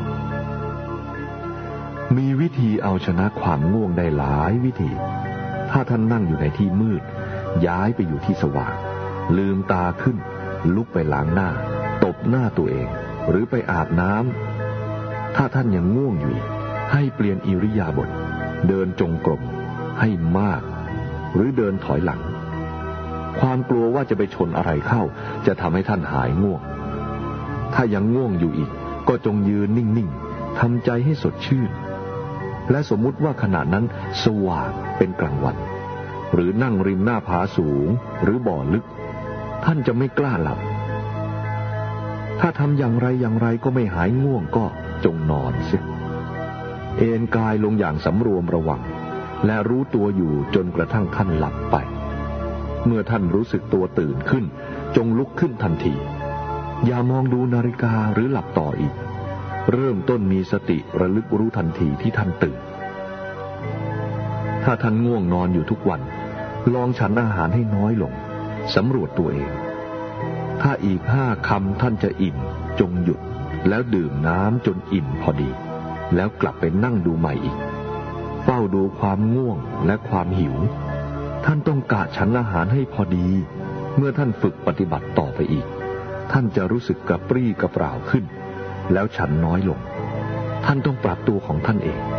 มีวิธีเอาชนะความง่วงได้หลายวิธีถ้าท่านนั่งอยู่ในที่มืดย้ายไปอยู่ที่สว่างลืมตาขึ้นลุกไปล้างหน้าตบหน้าตัวเองหรือไปอาบน้ำถ้าท่านยังง่วงอยู่ให้เปลี่ยนอิริยาบถเดินจงกรมให้มากหรือเดินถอยหลังความกลัวว่าจะไปชนอะไรเข้าจะทำให้ท่านหายง่วงถ้ายังง่วงอยู่อีกก็จงยืนนิ่งๆทำใจให้สดชื่นและสมมุติว่าขณะนั้นสว่างเป็นกลางวันหรือนั่งริมหน้าผาสูงหรือบ่อลึกท่านจะไม่กล้าหลับถ้าทำอย่างไรอย่างไรก็ไม่หายง่วงก็จงนอนเสียเอนกายลงอย่างสำรวมระวังและรู้ตัวอยู่จนกระทั่งท่านหลับไปเมื่อท่านรู้สึกตัวตื่นขึ้นจงลุกขึ้นทันทีอย่ามองดูนาฬิกาหรือหลับต่ออีกเริ่มต้นมีสติระลึกรู้ทันทีที่ท่านตื่นถ้าท่านง่วงนอนอยู่ทุกวันลองฉันอาหารให้น้อยลงสำรวจตัวเองถ้าอีกห้าคำท่านจะอิ่มจงหยุดแล้วดื่มน้ำจนอิ่มพอดีแล้วกลับไปนั่งดูใหม่อีกเฝ้าดูความง่วงและความหิวท่านต้องกะฉันอาหารให้พอดีเมื่อท่านฝึกปฏิบัติต่อไปอีกท่านจะรู้สึกกระปรี้กระเปร่าขึ้นแล้วฉันน้อยลงท่านต้องปรับตัวของท่านเอง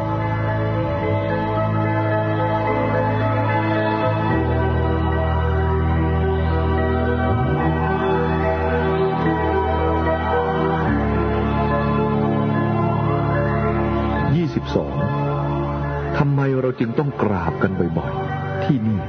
ยี่สิบสองทำไมเราจึงต้องกราบกันบ่อยๆที่นี่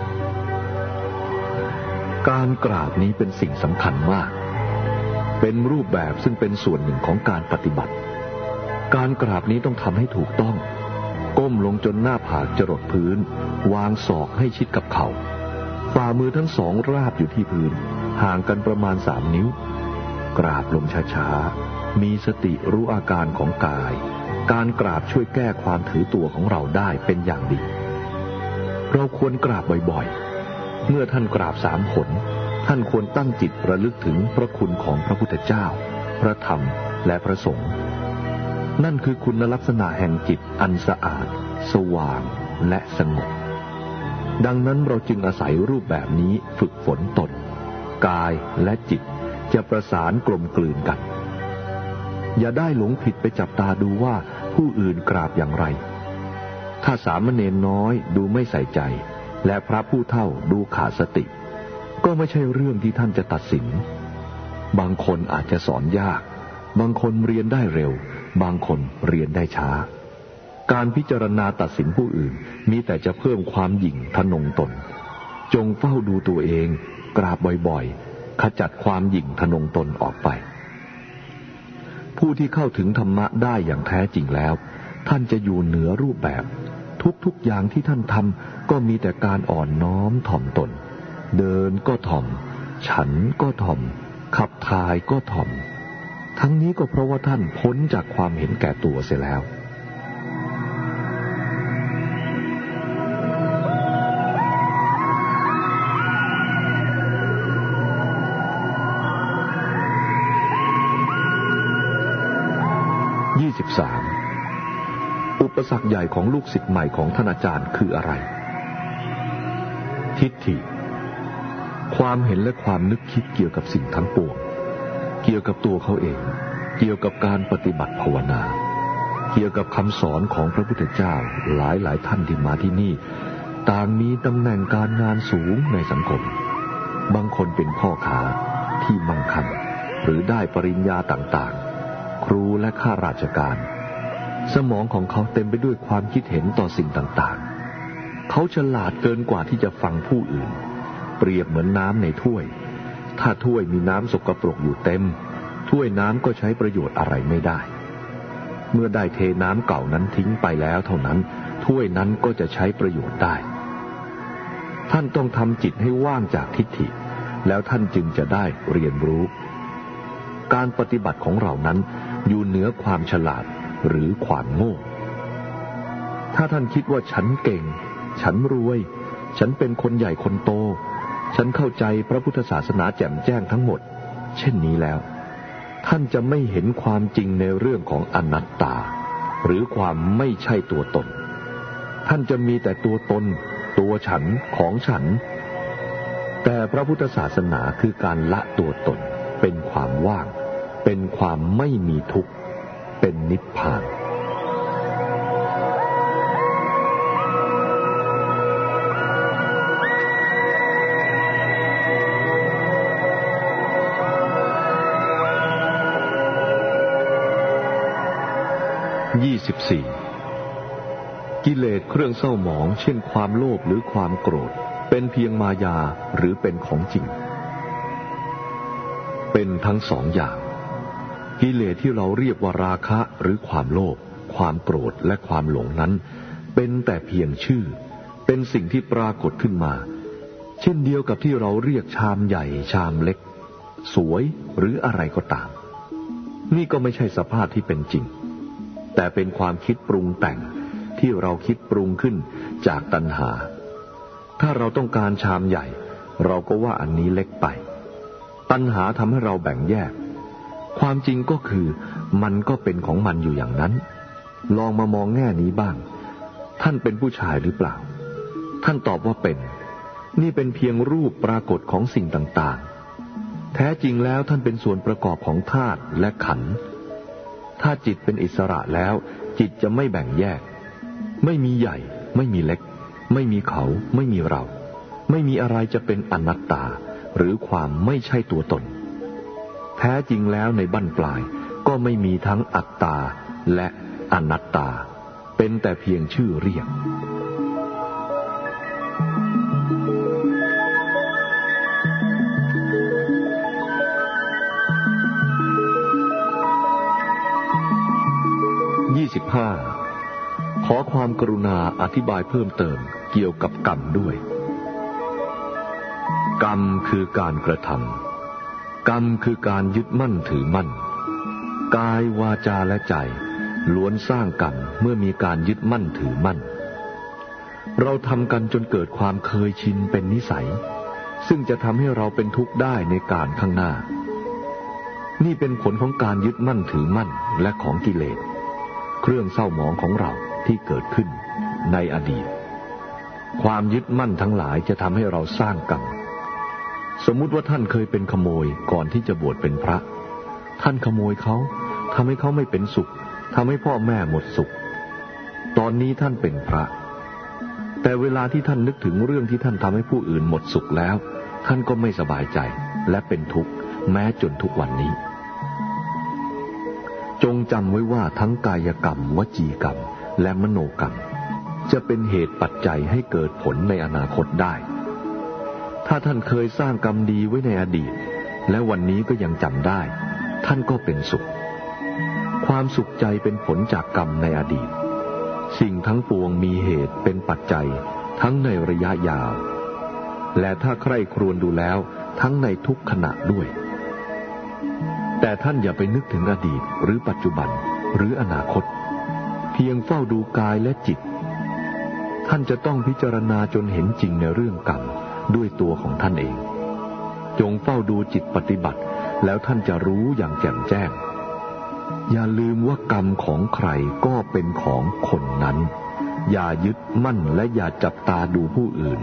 การกราบนี้เป็นสิ่งสำคัญมากเป็นรูปแบบซึ่งเป็นส่วนหนึ่งของการปฏิบัติการกราบนี้ต้องทำให้ถูกต้องก้มลงจนหน้าผากจรดพื้นวางศอกให้ชิดกับเข่าฝ่ามือทั้งสองราบอยู่ที่พื้นห่างกันประมาณสามนิ้วกราบลงช้าๆมีสติรู้อาการของกายการกราบช่วยแก้ความถือตัวของเราได้เป็นอย่างดีเราควรกราบบ่อยๆเมื่อท่านกราบสามหนท่านควรตั้งจิตระลึกถึงพระคุณของพระพุทธเจ้าพระธรรมและพระสงฆ์นั่นคือคุณลักษณะแห่งจิตอันสะอาดสว่างและสงบดังนั้นเราจึงอาศัยรูปแบบนี้ฝึกฝนตนกายและจิตจะประสานกลมกลืนกันอย่าได้หลงผิดไปจับตาดูว่าผู้อื่นกราบอย่างไรถ้าสามเณรน้อยดูไม่ใส่ใจและพระผู้เฒ่าดูขาดสติก็ไม่ใช่เรื่องที่ท่านจะตัดสินบางคนอาจจะสอนยากบางคนเรียนได้เร็วบางคนเรียนได้ช้าการพิจารณาตัดสินผู้อื่นมีแต่จะเพิ่มความหยิ่งทะนงตนจงเฝ้าดูตัวเองกราบบ่อยๆขจัดความหยิ่งทะนงตนออกไปผู้ที่เข้าถึงธรรมะได้อย่างแท้จริงแล้วท่านจะอยู่เหนือรูปแบบททุกๆอย่างที่ท่านทำก็มีแต่การอ่อนน้อมถ่อมตนเดินก็ถ่อมฉันก็ถ่อมขับถ่ายก็ถ่อมทั้งนี้ก็เพราะว่าท่านพ้นจากความเห็นแก่ตัวเสียแล้วยี่สิบสามอุปสรรคใหญ่ของลูกศิษย์ใหม่ของท่านอาจารย์คืออะไรทิฏฐิความเห็นและความนึกคิดเกี่ยวกับสิ่งทั้งปวงเกี่ยวกับตัวเขาเองเกี่ยวกับการปฏิบัติภาวนาเกี่ยวกับคำสอนของพระพุทธเจ้าหลายหลายท่านที่มาที่นี่ต่างมีตำแหน่งการงานสูงในสังคมบางคนเป็นพ่อค้าที่มั่งคั่งหรือได้ปริญญาต่างๆครูและข้าราชการสมองของเขาเต็มไปด้วยความคิดเห็นต่อสิ่งต่างๆเขาฉลาดเกินกว่าที่จะฟังผู้อื่นเปรียบเหมือนน้ำในถ้วยถ้าถ้วยมีน้ำสกปรกอยู่เต็มถ้วยน้ำก็ใช้ประโยชน์อะไรไม่ได้เมื่อได้เทน้ำเก่านั้นทิ้งไปแล้วเท่านั้นถ้วยนั้นก็จะใช้ประโยชน์ได้ท่านต้องทำจิตให้ว่างจากทิฏฐิแล้วท่านจึงจะได้เรียนรู้การปฏิบัติของเรานั้นอยู่เหนือความฉลาดหรือความโง่ถ้าท่านคิดว่าฉันเก่งฉันรวยฉันเป็นคนใหญ่คนโตฉันเข้าใจพระพุทธศาสนาแจ่มแจ้งทั้งหมดเช่นนี้แล้วท่านจะไม่เห็นความจริงในเรื่องของอนัตตาหรือความไม่ใช่ตัวตนท่านจะมีแต่ตัวตนตัวฉันของฉันแต่พระพุทธศาสนาคือการละตัวตนเป็นความว่างเป็นความไม่มีทุกข์เป็นนิพพานยี่สิบสี่กิเลสเครื่องเศร้าหมองเช่นความโลภหรือความโกรธเป็นเพียงมายาหรือเป็นของจริงเป็นทั้งสองอย่างกิเลสที่เราเรียกว่าราคะหรือความโลภความโกรธและความหลงนั้นเป็นแต่เพียงชื่อเป็นสิ่งที่ปรากฏขึ้นมาเช่นเดียวกับที่เราเรียกชามใหญ่ชามเล็กสวยหรืออะไรก็ตามนี่ก็ไม่ใช่สภาพที่เป็นจริงแต่เป็นความคิดปรุงแต่งที่เราคิดปรุงขึ้นจากตัณหาถ้าเราต้องการชามใหญ่เราก็ว่าอันนี้เล็กไปตัณหาทำให้เราแบ่งแยกความจริงก็คือมันก็เป็นของมันอยู่อย่างนั้นลองมามองแง่นี้บ้างท่านเป็นผู้ชายหรือเปล่าท่านตอบว่าเป็นนี่เป็นเพียงรูปปรากฏของสิ่งต่างๆแท้จริงแล้วท่านเป็นส่วนประกอบของธาตุและขันธ์ถ้าจิตเป็นอิสระแล้วจิตจะไม่แบ่งแยกไม่มีใหญ่ไม่มีเล็กไม่มีเขาไม่มีเราไม่มีอะไรจะเป็นอนัตตาหรือความไม่ใช่ตัวตนแท้จริงแล้วในบั้นปลายก็ไม่มีทั้งอัตตาและอนัตตาเป็นแต่เพียงชื่อเรียกยี่สิบห้าขอความกรุณาอธิบายเพิ่มเติมเกี่ยวกับกรรมด้วยกรรมคือการกระทำกรรมคือการยึดมั่นถือมั่นกายวาจาและใจล้วนสร้างกรรมเมื่อมีการยึดมั่นถือมั่นเราทำกันจนเกิดความเคยชินเป็นนิสัยซึ่งจะทำให้เราเป็นทุกข์ได้ในการข้างหน้านี่เป็นผลของการยึดมั่นถือมั่นและของกิเลสเครื่องเศร้าหมองของเราที่เกิดขึ้นในอดีตความยึดมั่นทั้งหลายจะทำให้เราสร้างกรรมสมมุติว่าท่านเคยเป็นขโมยก่อนที่จะบวชเป็นพระท่านขโมยเขาทำให้เขาไม่เป็นสุขทำให้พ่อแม่หมดสุขตอนนี้ท่านเป็นพระแต่เวลาที่ท่านนึกถึงเรื่องที่ท่านทำให้ผู้อื่นหมดสุขแล้วท่านก็ไม่สบายใจและเป็นทุกข์แม้จนทุกวันนี้จงจำไว้ว่าทั้งกายกรรมวจีกรรมและมโนกรรมจะเป็นเหตุปัจจัยให้เกิดผลในอนาคตได้ถ้าท่านเคยสร้างกรรมดีไว้ในอดีตและวันนี้ก็ยังจำได้ท่านก็เป็นสุขความสุขใจเป็นผลจากกรรมในอดีตสิ่งทั้งปวงมีเหตุเป็นปัจจัยทั้งในระยะยาวและถ้าใคร่ครวญดูแล้วทั้งในทุกขณะด้วยแต่ท่านอย่าไปนึกถึงอดีตหรือปัจจุบันหรืออนาคตเพียงเฝ้าดูกายและจิตท่านจะต้องพิจารณาจนเห็นจริงในเรื่องกรรมด้วยตัวของท่านเองจงเฝ้าดูจิตปฏิบัติแล้วท่านจะรู้อย่างแจ่มแจ้งอย่าลืมว่ากรรมของใครก็เป็นของคนนั้นอย่ายึดมั่นและอย่าจับตาดูผู้อื่น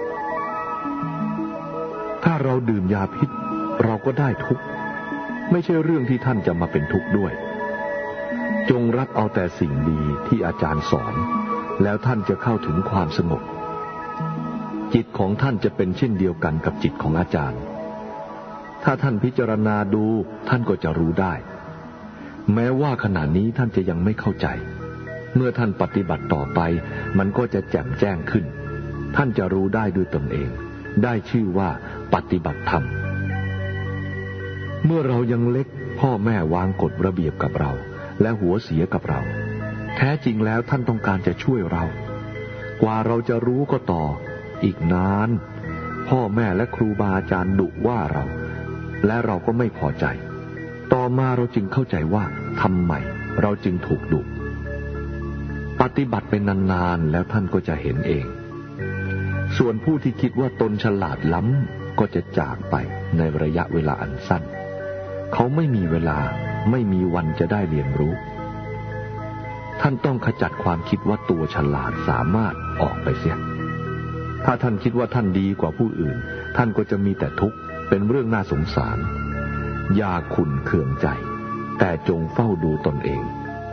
ถ้าเราดื่มยาพิษเราก็ได้ทุกข์ไม่ใช่เรื่องที่ท่านจะมาเป็นทุกข์ด้วยจงรับเอาแต่สิ่งดีที่อาจารย์สอนแล้วท่านจะเข้าถึงความสงบจิตของท่านจะเป็นเช่นเดียวกันกับจิตของอาจารย์ถ้าท่านพิจารณาดูท่านก็จะรู้ได้แม้ว่าขณะนี้ท่านจะยังไม่เข้าใจเมื่อท่านปฏิบัติต่อไปมันก็จะแจ่มแจ้งขึ้นท่านจะรู้ได้ด้วยตนเองได้ชื่อว่าปฏิบัติธรรมเมื่อเรายังเล็กพ่อแม่วางกฎระเบียบกับเราและหัวเสียกับเราแท้จริงแล้วท่านต้องการจะช่วยเรากว่าเราจะรู้ก็ต่ออีกนานพ่อแม่และครูบาอาจารย์ดุว่าเราและเราก็ไม่พอใจต่อมาเราจึงเข้าใจว่าทำไมเราจึงถูกดุปฏิบัติเป็นนานๆแล้วท่านก็จะเห็นเองส่วนผู้ที่คิดว่าตนฉลาดล้ำก็จะจากไปในระยะเวลาอันสั้นเขาไม่มีเวลาไม่มีวันจะได้เรียนรู้ท่านต้องขจัดความคิดว่าตัวฉลาดสามารถออกไปเสียถ้าท่านคิดว่าท่านดีกว่าผู้อื่นท่านก็จะมีแต่ทุกข์เป็นเรื่องน่าสงสารอย่าขุ่นเคืองใจแต่จงเฝ้าดูตนเอง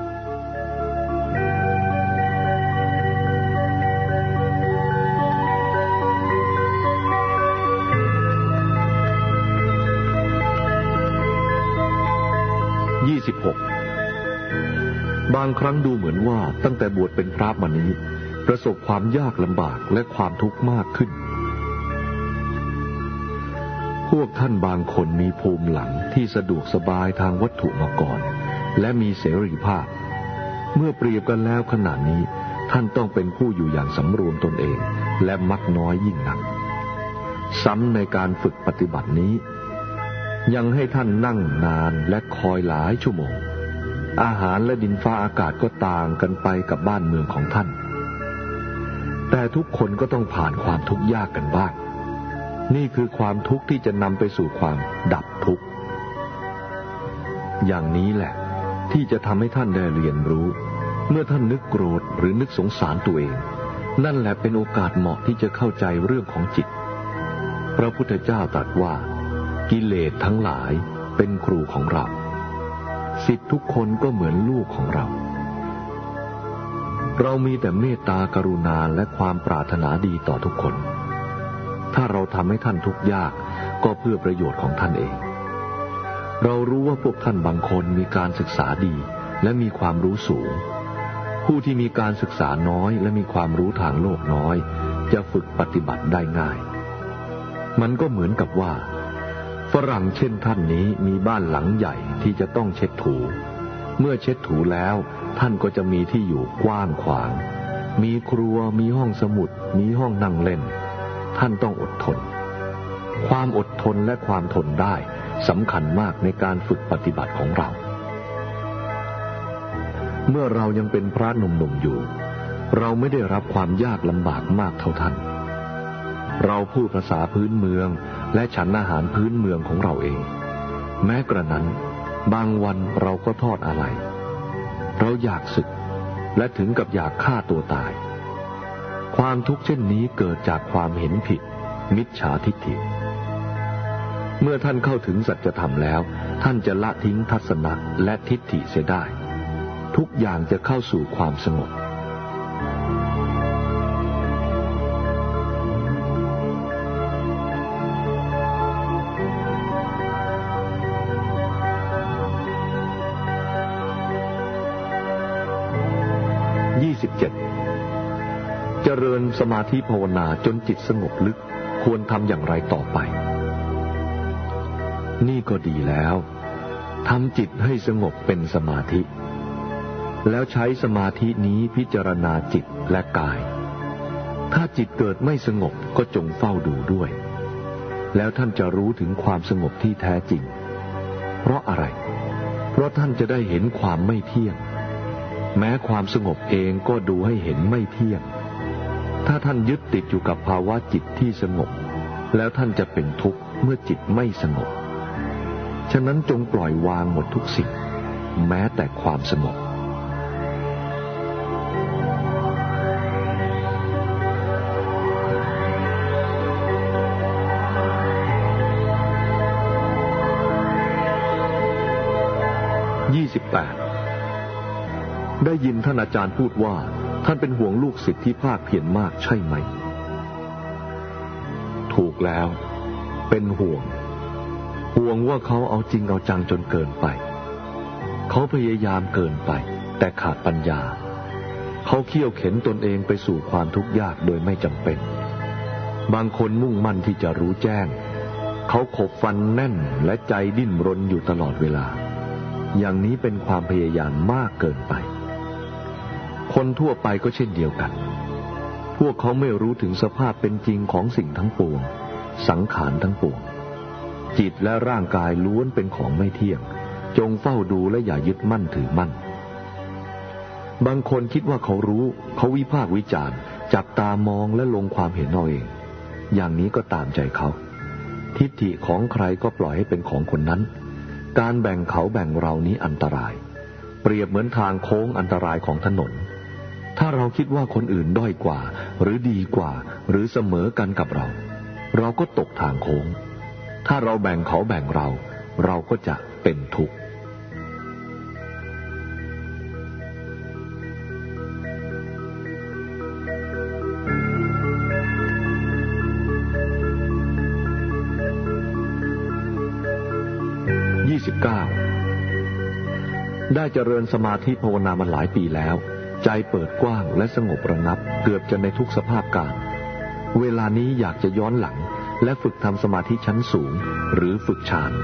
ยี่สิบหกบางครั้งดูเหมือนว่าตั้งแต่บวชเป็นพระมานี้ประสบความยากลำบากและความทุกข์มากขึ้นพวกท่านบางคนมีภูมิหลังที่สะดวกสบายทางวัตถุมาก่อนและมีเสรีภาพเมื่อเปรียบกันแล้วขณะนี้ท่านต้องเป็นผู้อยู่อย่างสำรวมตนเองและมักน้อยยิ่งหนักซ้ำในการฝึกปฏิบัตินี้ยังให้ท่านนั่งนานและคอยหลายชั่วโมงอาหารและดินฟ้าอากาศก็ต่างกันไปกับบ้านเมืองของท่านแต่ทุกคนก็ต้องผ่านความทุกข์ยากกันบ้างนี่คือความทุกข์ที่จะนำไปสู่ความดับทุกข์อย่างนี้แหละที่จะทำให้ท่านได้เรียนรู้เมื่อท่านนึกโกรธหรือนึกสงสารตัวเองนั่นแหละเป็นโอกาสเหมาะที่จะเข้าใจเรื่องของจิตพระพุทธเจ้าตรัสว่ากิเลสทั้งหลายเป็นครูของเราศิษย์ทุกคนก็เหมือนลูกของเราเรามีแต่เมตตากรุณาและความปรารถนาดีต่อทุกคนถ้าเราทำให้ท่านทุกข์ยากก็เพื่อประโยชน์ของท่านเองเรารู้ว่าพวกท่านบางคนมีการศึกษาดีและมีความรู้สูงผู้ที่มีการศึกษาน้อยและมีความรู้ทางโลกน้อยจะฝึกปฏิบัติได้ง่ายมันก็เหมือนกับว่าฝรั่งเช่นท่านนี้มีบ้านหลังใหญ่ที่จะต้องเช็ดถูเมื่อเช็ดถูแล้วท่านก็จะมีที่อยู่กว้างขวางมีครัวมีห้องสมุดมีห้องนั่งเล่นท่านต้องอดทนความอดทนและความทนได้สำคัญมากในการฝึกปฏิบัติของเราเมื่อเรายังเป็นพระหนุ่มๆอยู่เราไม่ได้รับความยากลำบากมากเท่าท่านเราพูดภาษาพื้นเมืองและฉันอาหารพื้นเมืองของเราเองแม้กระนั้นบางวันเราก็ทอดอะไรเราอยากสึกและถึงกับอยากฆ่าตัวตายความทุกข์เช่นนี้เกิดจากความเห็นผิดมิจฉาทิฏฐิเมื่อท่านเข้าถึงสัจธรรมแล้วท่านจะละทิ้งทัศนะและทิฏฐิเสียได้ทุกอย่างจะเข้าสู่ความสงบยี่สิบเจ็ดเจริญสมาธิภาวนาจนจิตสงบลึกควรทำอย่างไรต่อไปนี่ก็ดีแล้วทำจิตให้สงบเป็นสมาธิแล้วใช้สมาธินี้พิจารณาจิตและกายถ้าจิตเกิดไม่สงบก็จงเฝ้าดูด้วยแล้วท่านจะรู้ถึงความสงบที่แท้จริงเพราะอะไรเพราะท่านจะได้เห็นความไม่เที่ยงแม้ความสงบเองก็ดูให้เห็นไม่เที่ยงถ้าท่านยึดติดอยู่กับภาวะจิตที่สงบแล้วท่านจะเป็นทุกข์เมื่อจิตไม่สงบฉะนั้นจงปล่อยวางหมดทุกสิ่งแม้แต่ความสงบยี่สิบแปดได้ยินท่านอาจารย์พูดว่าท่านเป็นห่วงลูกศิษย์ที่ภาคเพียรมากใช่ไหมถูกแล้วเป็นห่วงห่วงว่าเขาเอาจริงเอาจังจนเกินไปเขาพยายามเกินไปแต่ขาดปัญญาเขาเคี่ยวเข็นตนเองไปสู่ความทุกข์ยากโดยไม่จำเป็นบางคนมุ่งมั่นที่จะรู้แจ้งเขาขบฟันแน่นและใจดิ้นรนอยู่ตลอดเวลาอย่างนี้เป็นความพยายามมากเกินไปคนทั่วไปก็เช่นเดียวกันพวกเขาไม่รู้ถึงสภาพเป็นจริงของสิ่งทั้งปวงสังขารทั้งปวงจิตและร่างกายล้วนเป็นของไม่เที่ยงจงเฝ้าดูและอย่ายึดมั่นถือมั่นบางคนคิดว่าเขารู้เขาวิพากษ์วิจารณ์จับตามองและลงความเห็นเอาเองอย่างนี้ก็ตามใจเขาทิฏฐิของใครก็ปล่อยให้เป็นของคนนั้นการแบ่งเขาแบ่งเรานี้อันตรายเปรียบเหมือนทางโค้งอันตรายของถนนถ้าเราคิดว่าคนอื่นด้อยกว่าหรือดีกว่าหรือเสมอกันกับเราเราก็ตกทางโค้งถ้าเราแบ่งเขาแบ่งเราเราก็จะเป็นทุกข์ยี่สิบเก้าได้เจริญสมาธิภาวนามาหลายปีแล้วใจเปิดกว้างและสงบระงับเกือบจะในทุกสภาพการเวลานี้อยากจะย้อนหลังและฝึกทำสมาธิชั้นสูงหรือฝึกฌาน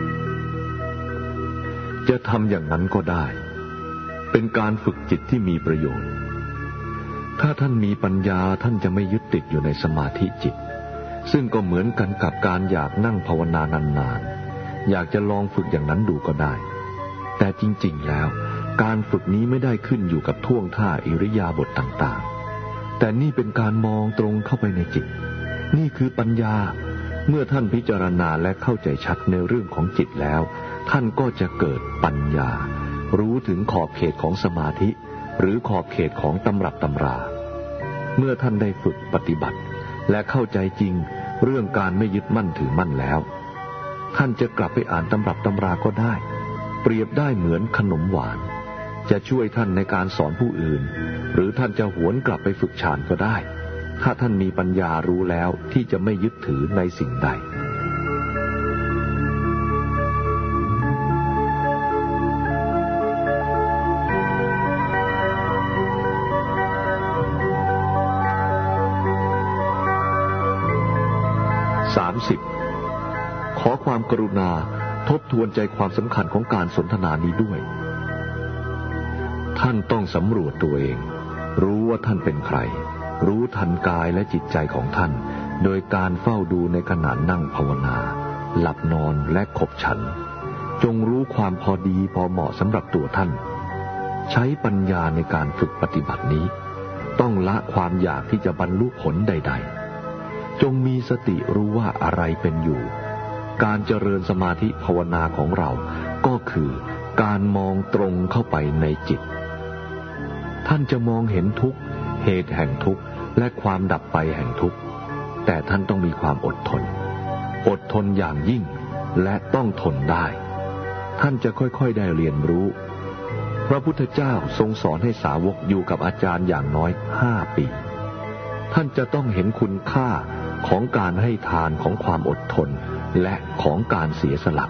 จะทำอย่างนั้นก็ได้เป็นการฝึกจิตที่มีประโยชน์ถ้าท่านมีปัญญาท่านจะไม่ยึดติดอยู่ในสมาธิจิตซึ่งก็เหมือนกันกับการอยากนั่งภาวนานานๆอยากจะลองฝึกอย่างนั้นดูก็ได้แต่จริงๆแล้วการฝึกนี้ไม่ได้ขึ้นอยู่กับท่วงท่าอิริยาบถต่างๆแต่นี่เป็นการมองตรงเข้าไปในจิตนี่คือปัญญาเมื่อท่านพิจารณาและเข้าใจชัดในเรื่องของจิตแล้วท่านก็จะเกิดปัญญารู้ถึงขอบเขตของสมาธิหรือขอบเขตของตำรับตำราเมื่อท่านได้ฝึกปฏิบัติและเข้าใจจริงเรื่องการไม่ยึดมั่นถือมั่นแล้วท่านจะกลับไปอ่านตำรับตำราก็ได้เปรียบได้เหมือนขนมหวานจะช่วยท่านในการสอนผู้อื่นหรือท่านจะหวนกลับไปฝึกฌานก็ได้ถ้าท่านมีปัญญารู้แล้วที่จะไม่ยึดถือในสิ่งใดสามสิบขอความกรุณาทบทวนใจความสำคัญของการสนทนานี้ด้วยท่านต้องสำรวจตัวเองรู้ว่าท่านเป็นใครรู้ทันกายและจิตใจของท่านโดยการเฝ้าดูในขณะนั่งภาวนาหลับนอนและขบฉันจงรู้ความพอดีพอเหมาะสำหรับตัวท่านใช้ปัญญาในการฝึกปฏิบัตินี้ต้องละความอยากที่จะบรรลุผลใดๆจงมีสติรู้ว่าอะไรเป็นอยู่การเจริญสมาธิภาวนาของเราก็คือการมองตรงเข้าไปในจิตท่านจะมองเห็นทุกข์เหตุแห่งทุกข์และความดับไปแห่งทุกข์แต่ท่านต้องมีความอดทนอดทนอย่างยิ่งและต้องทนได้ท่านจะค่อยๆได้เรียนรู้พระพุทธเจ้าทรงสอนให้สาวกอยู่กับอาจารย์อย่างน้อยห้าปีท่านจะต้องเห็นคุณค่าของการให้ทานของความอดทนและของการเสียสละ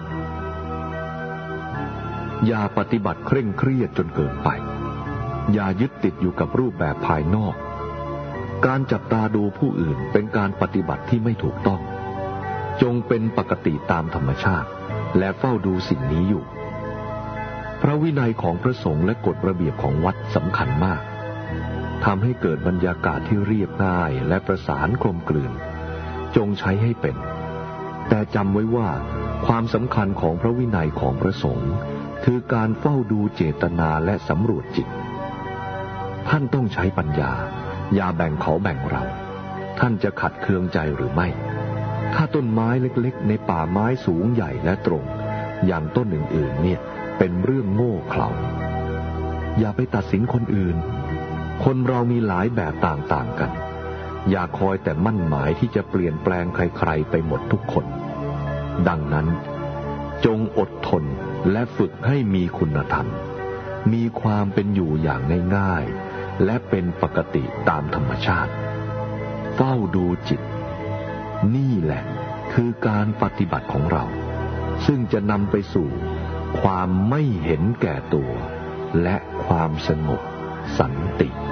อย่าปฏิบัติเคร่งเครียดจนเกินไปอย่ายึดติดอยู่กับรูปแบบภายนอกการจับตาดูผู้อื่นเป็นการปฏิบัติที่ไม่ถูกต้องจงเป็นปกติตามธรรมชาติและเฝ้าดูสิ่งนี้อยู่พระวินัยของพระสงฆ์และกฎระเบียบของวัดสำคัญมากทำให้เกิดบรรยากาศที่เรียบง่ายและประสานกลมกลืนจงใช้ให้เป็นแต่จำไว้ว่าความสำคัญของพระวินัยของพระสงฆ์คือการเฝ้าดูเจตนาและสำรวจจิตท่านต้องใช้ปัญญาอย่าแบ่งเขาแบ่งเราท่านจะขัดเคืองใจหรือไม่ถ้าต้นไม้เล็กๆในป่าไม้สูงใหญ่และตรงอย่างต้นอื่นๆเนี่ยเป็นเรื่องโง่เขลาอย่าไปตัดสินคนอื่นคนเรามีหลายแบบต่างๆกันอย่าคอยแต่มั่นหมายที่จะเปลี่ยนแปลงใครๆไปหมดทุกคนดังนั้นจงอดทนและฝึกให้มีคุณธรรมมีความเป็นอยู่อย่างง่ายๆและเป็นปกติตามธรรมชาติเฝ้าดูจิตนี่แหละคือการปฏิบัติของเราซึ่งจะนำไปสู่ความไม่เห็นแก่ตัวและความสงบสันติ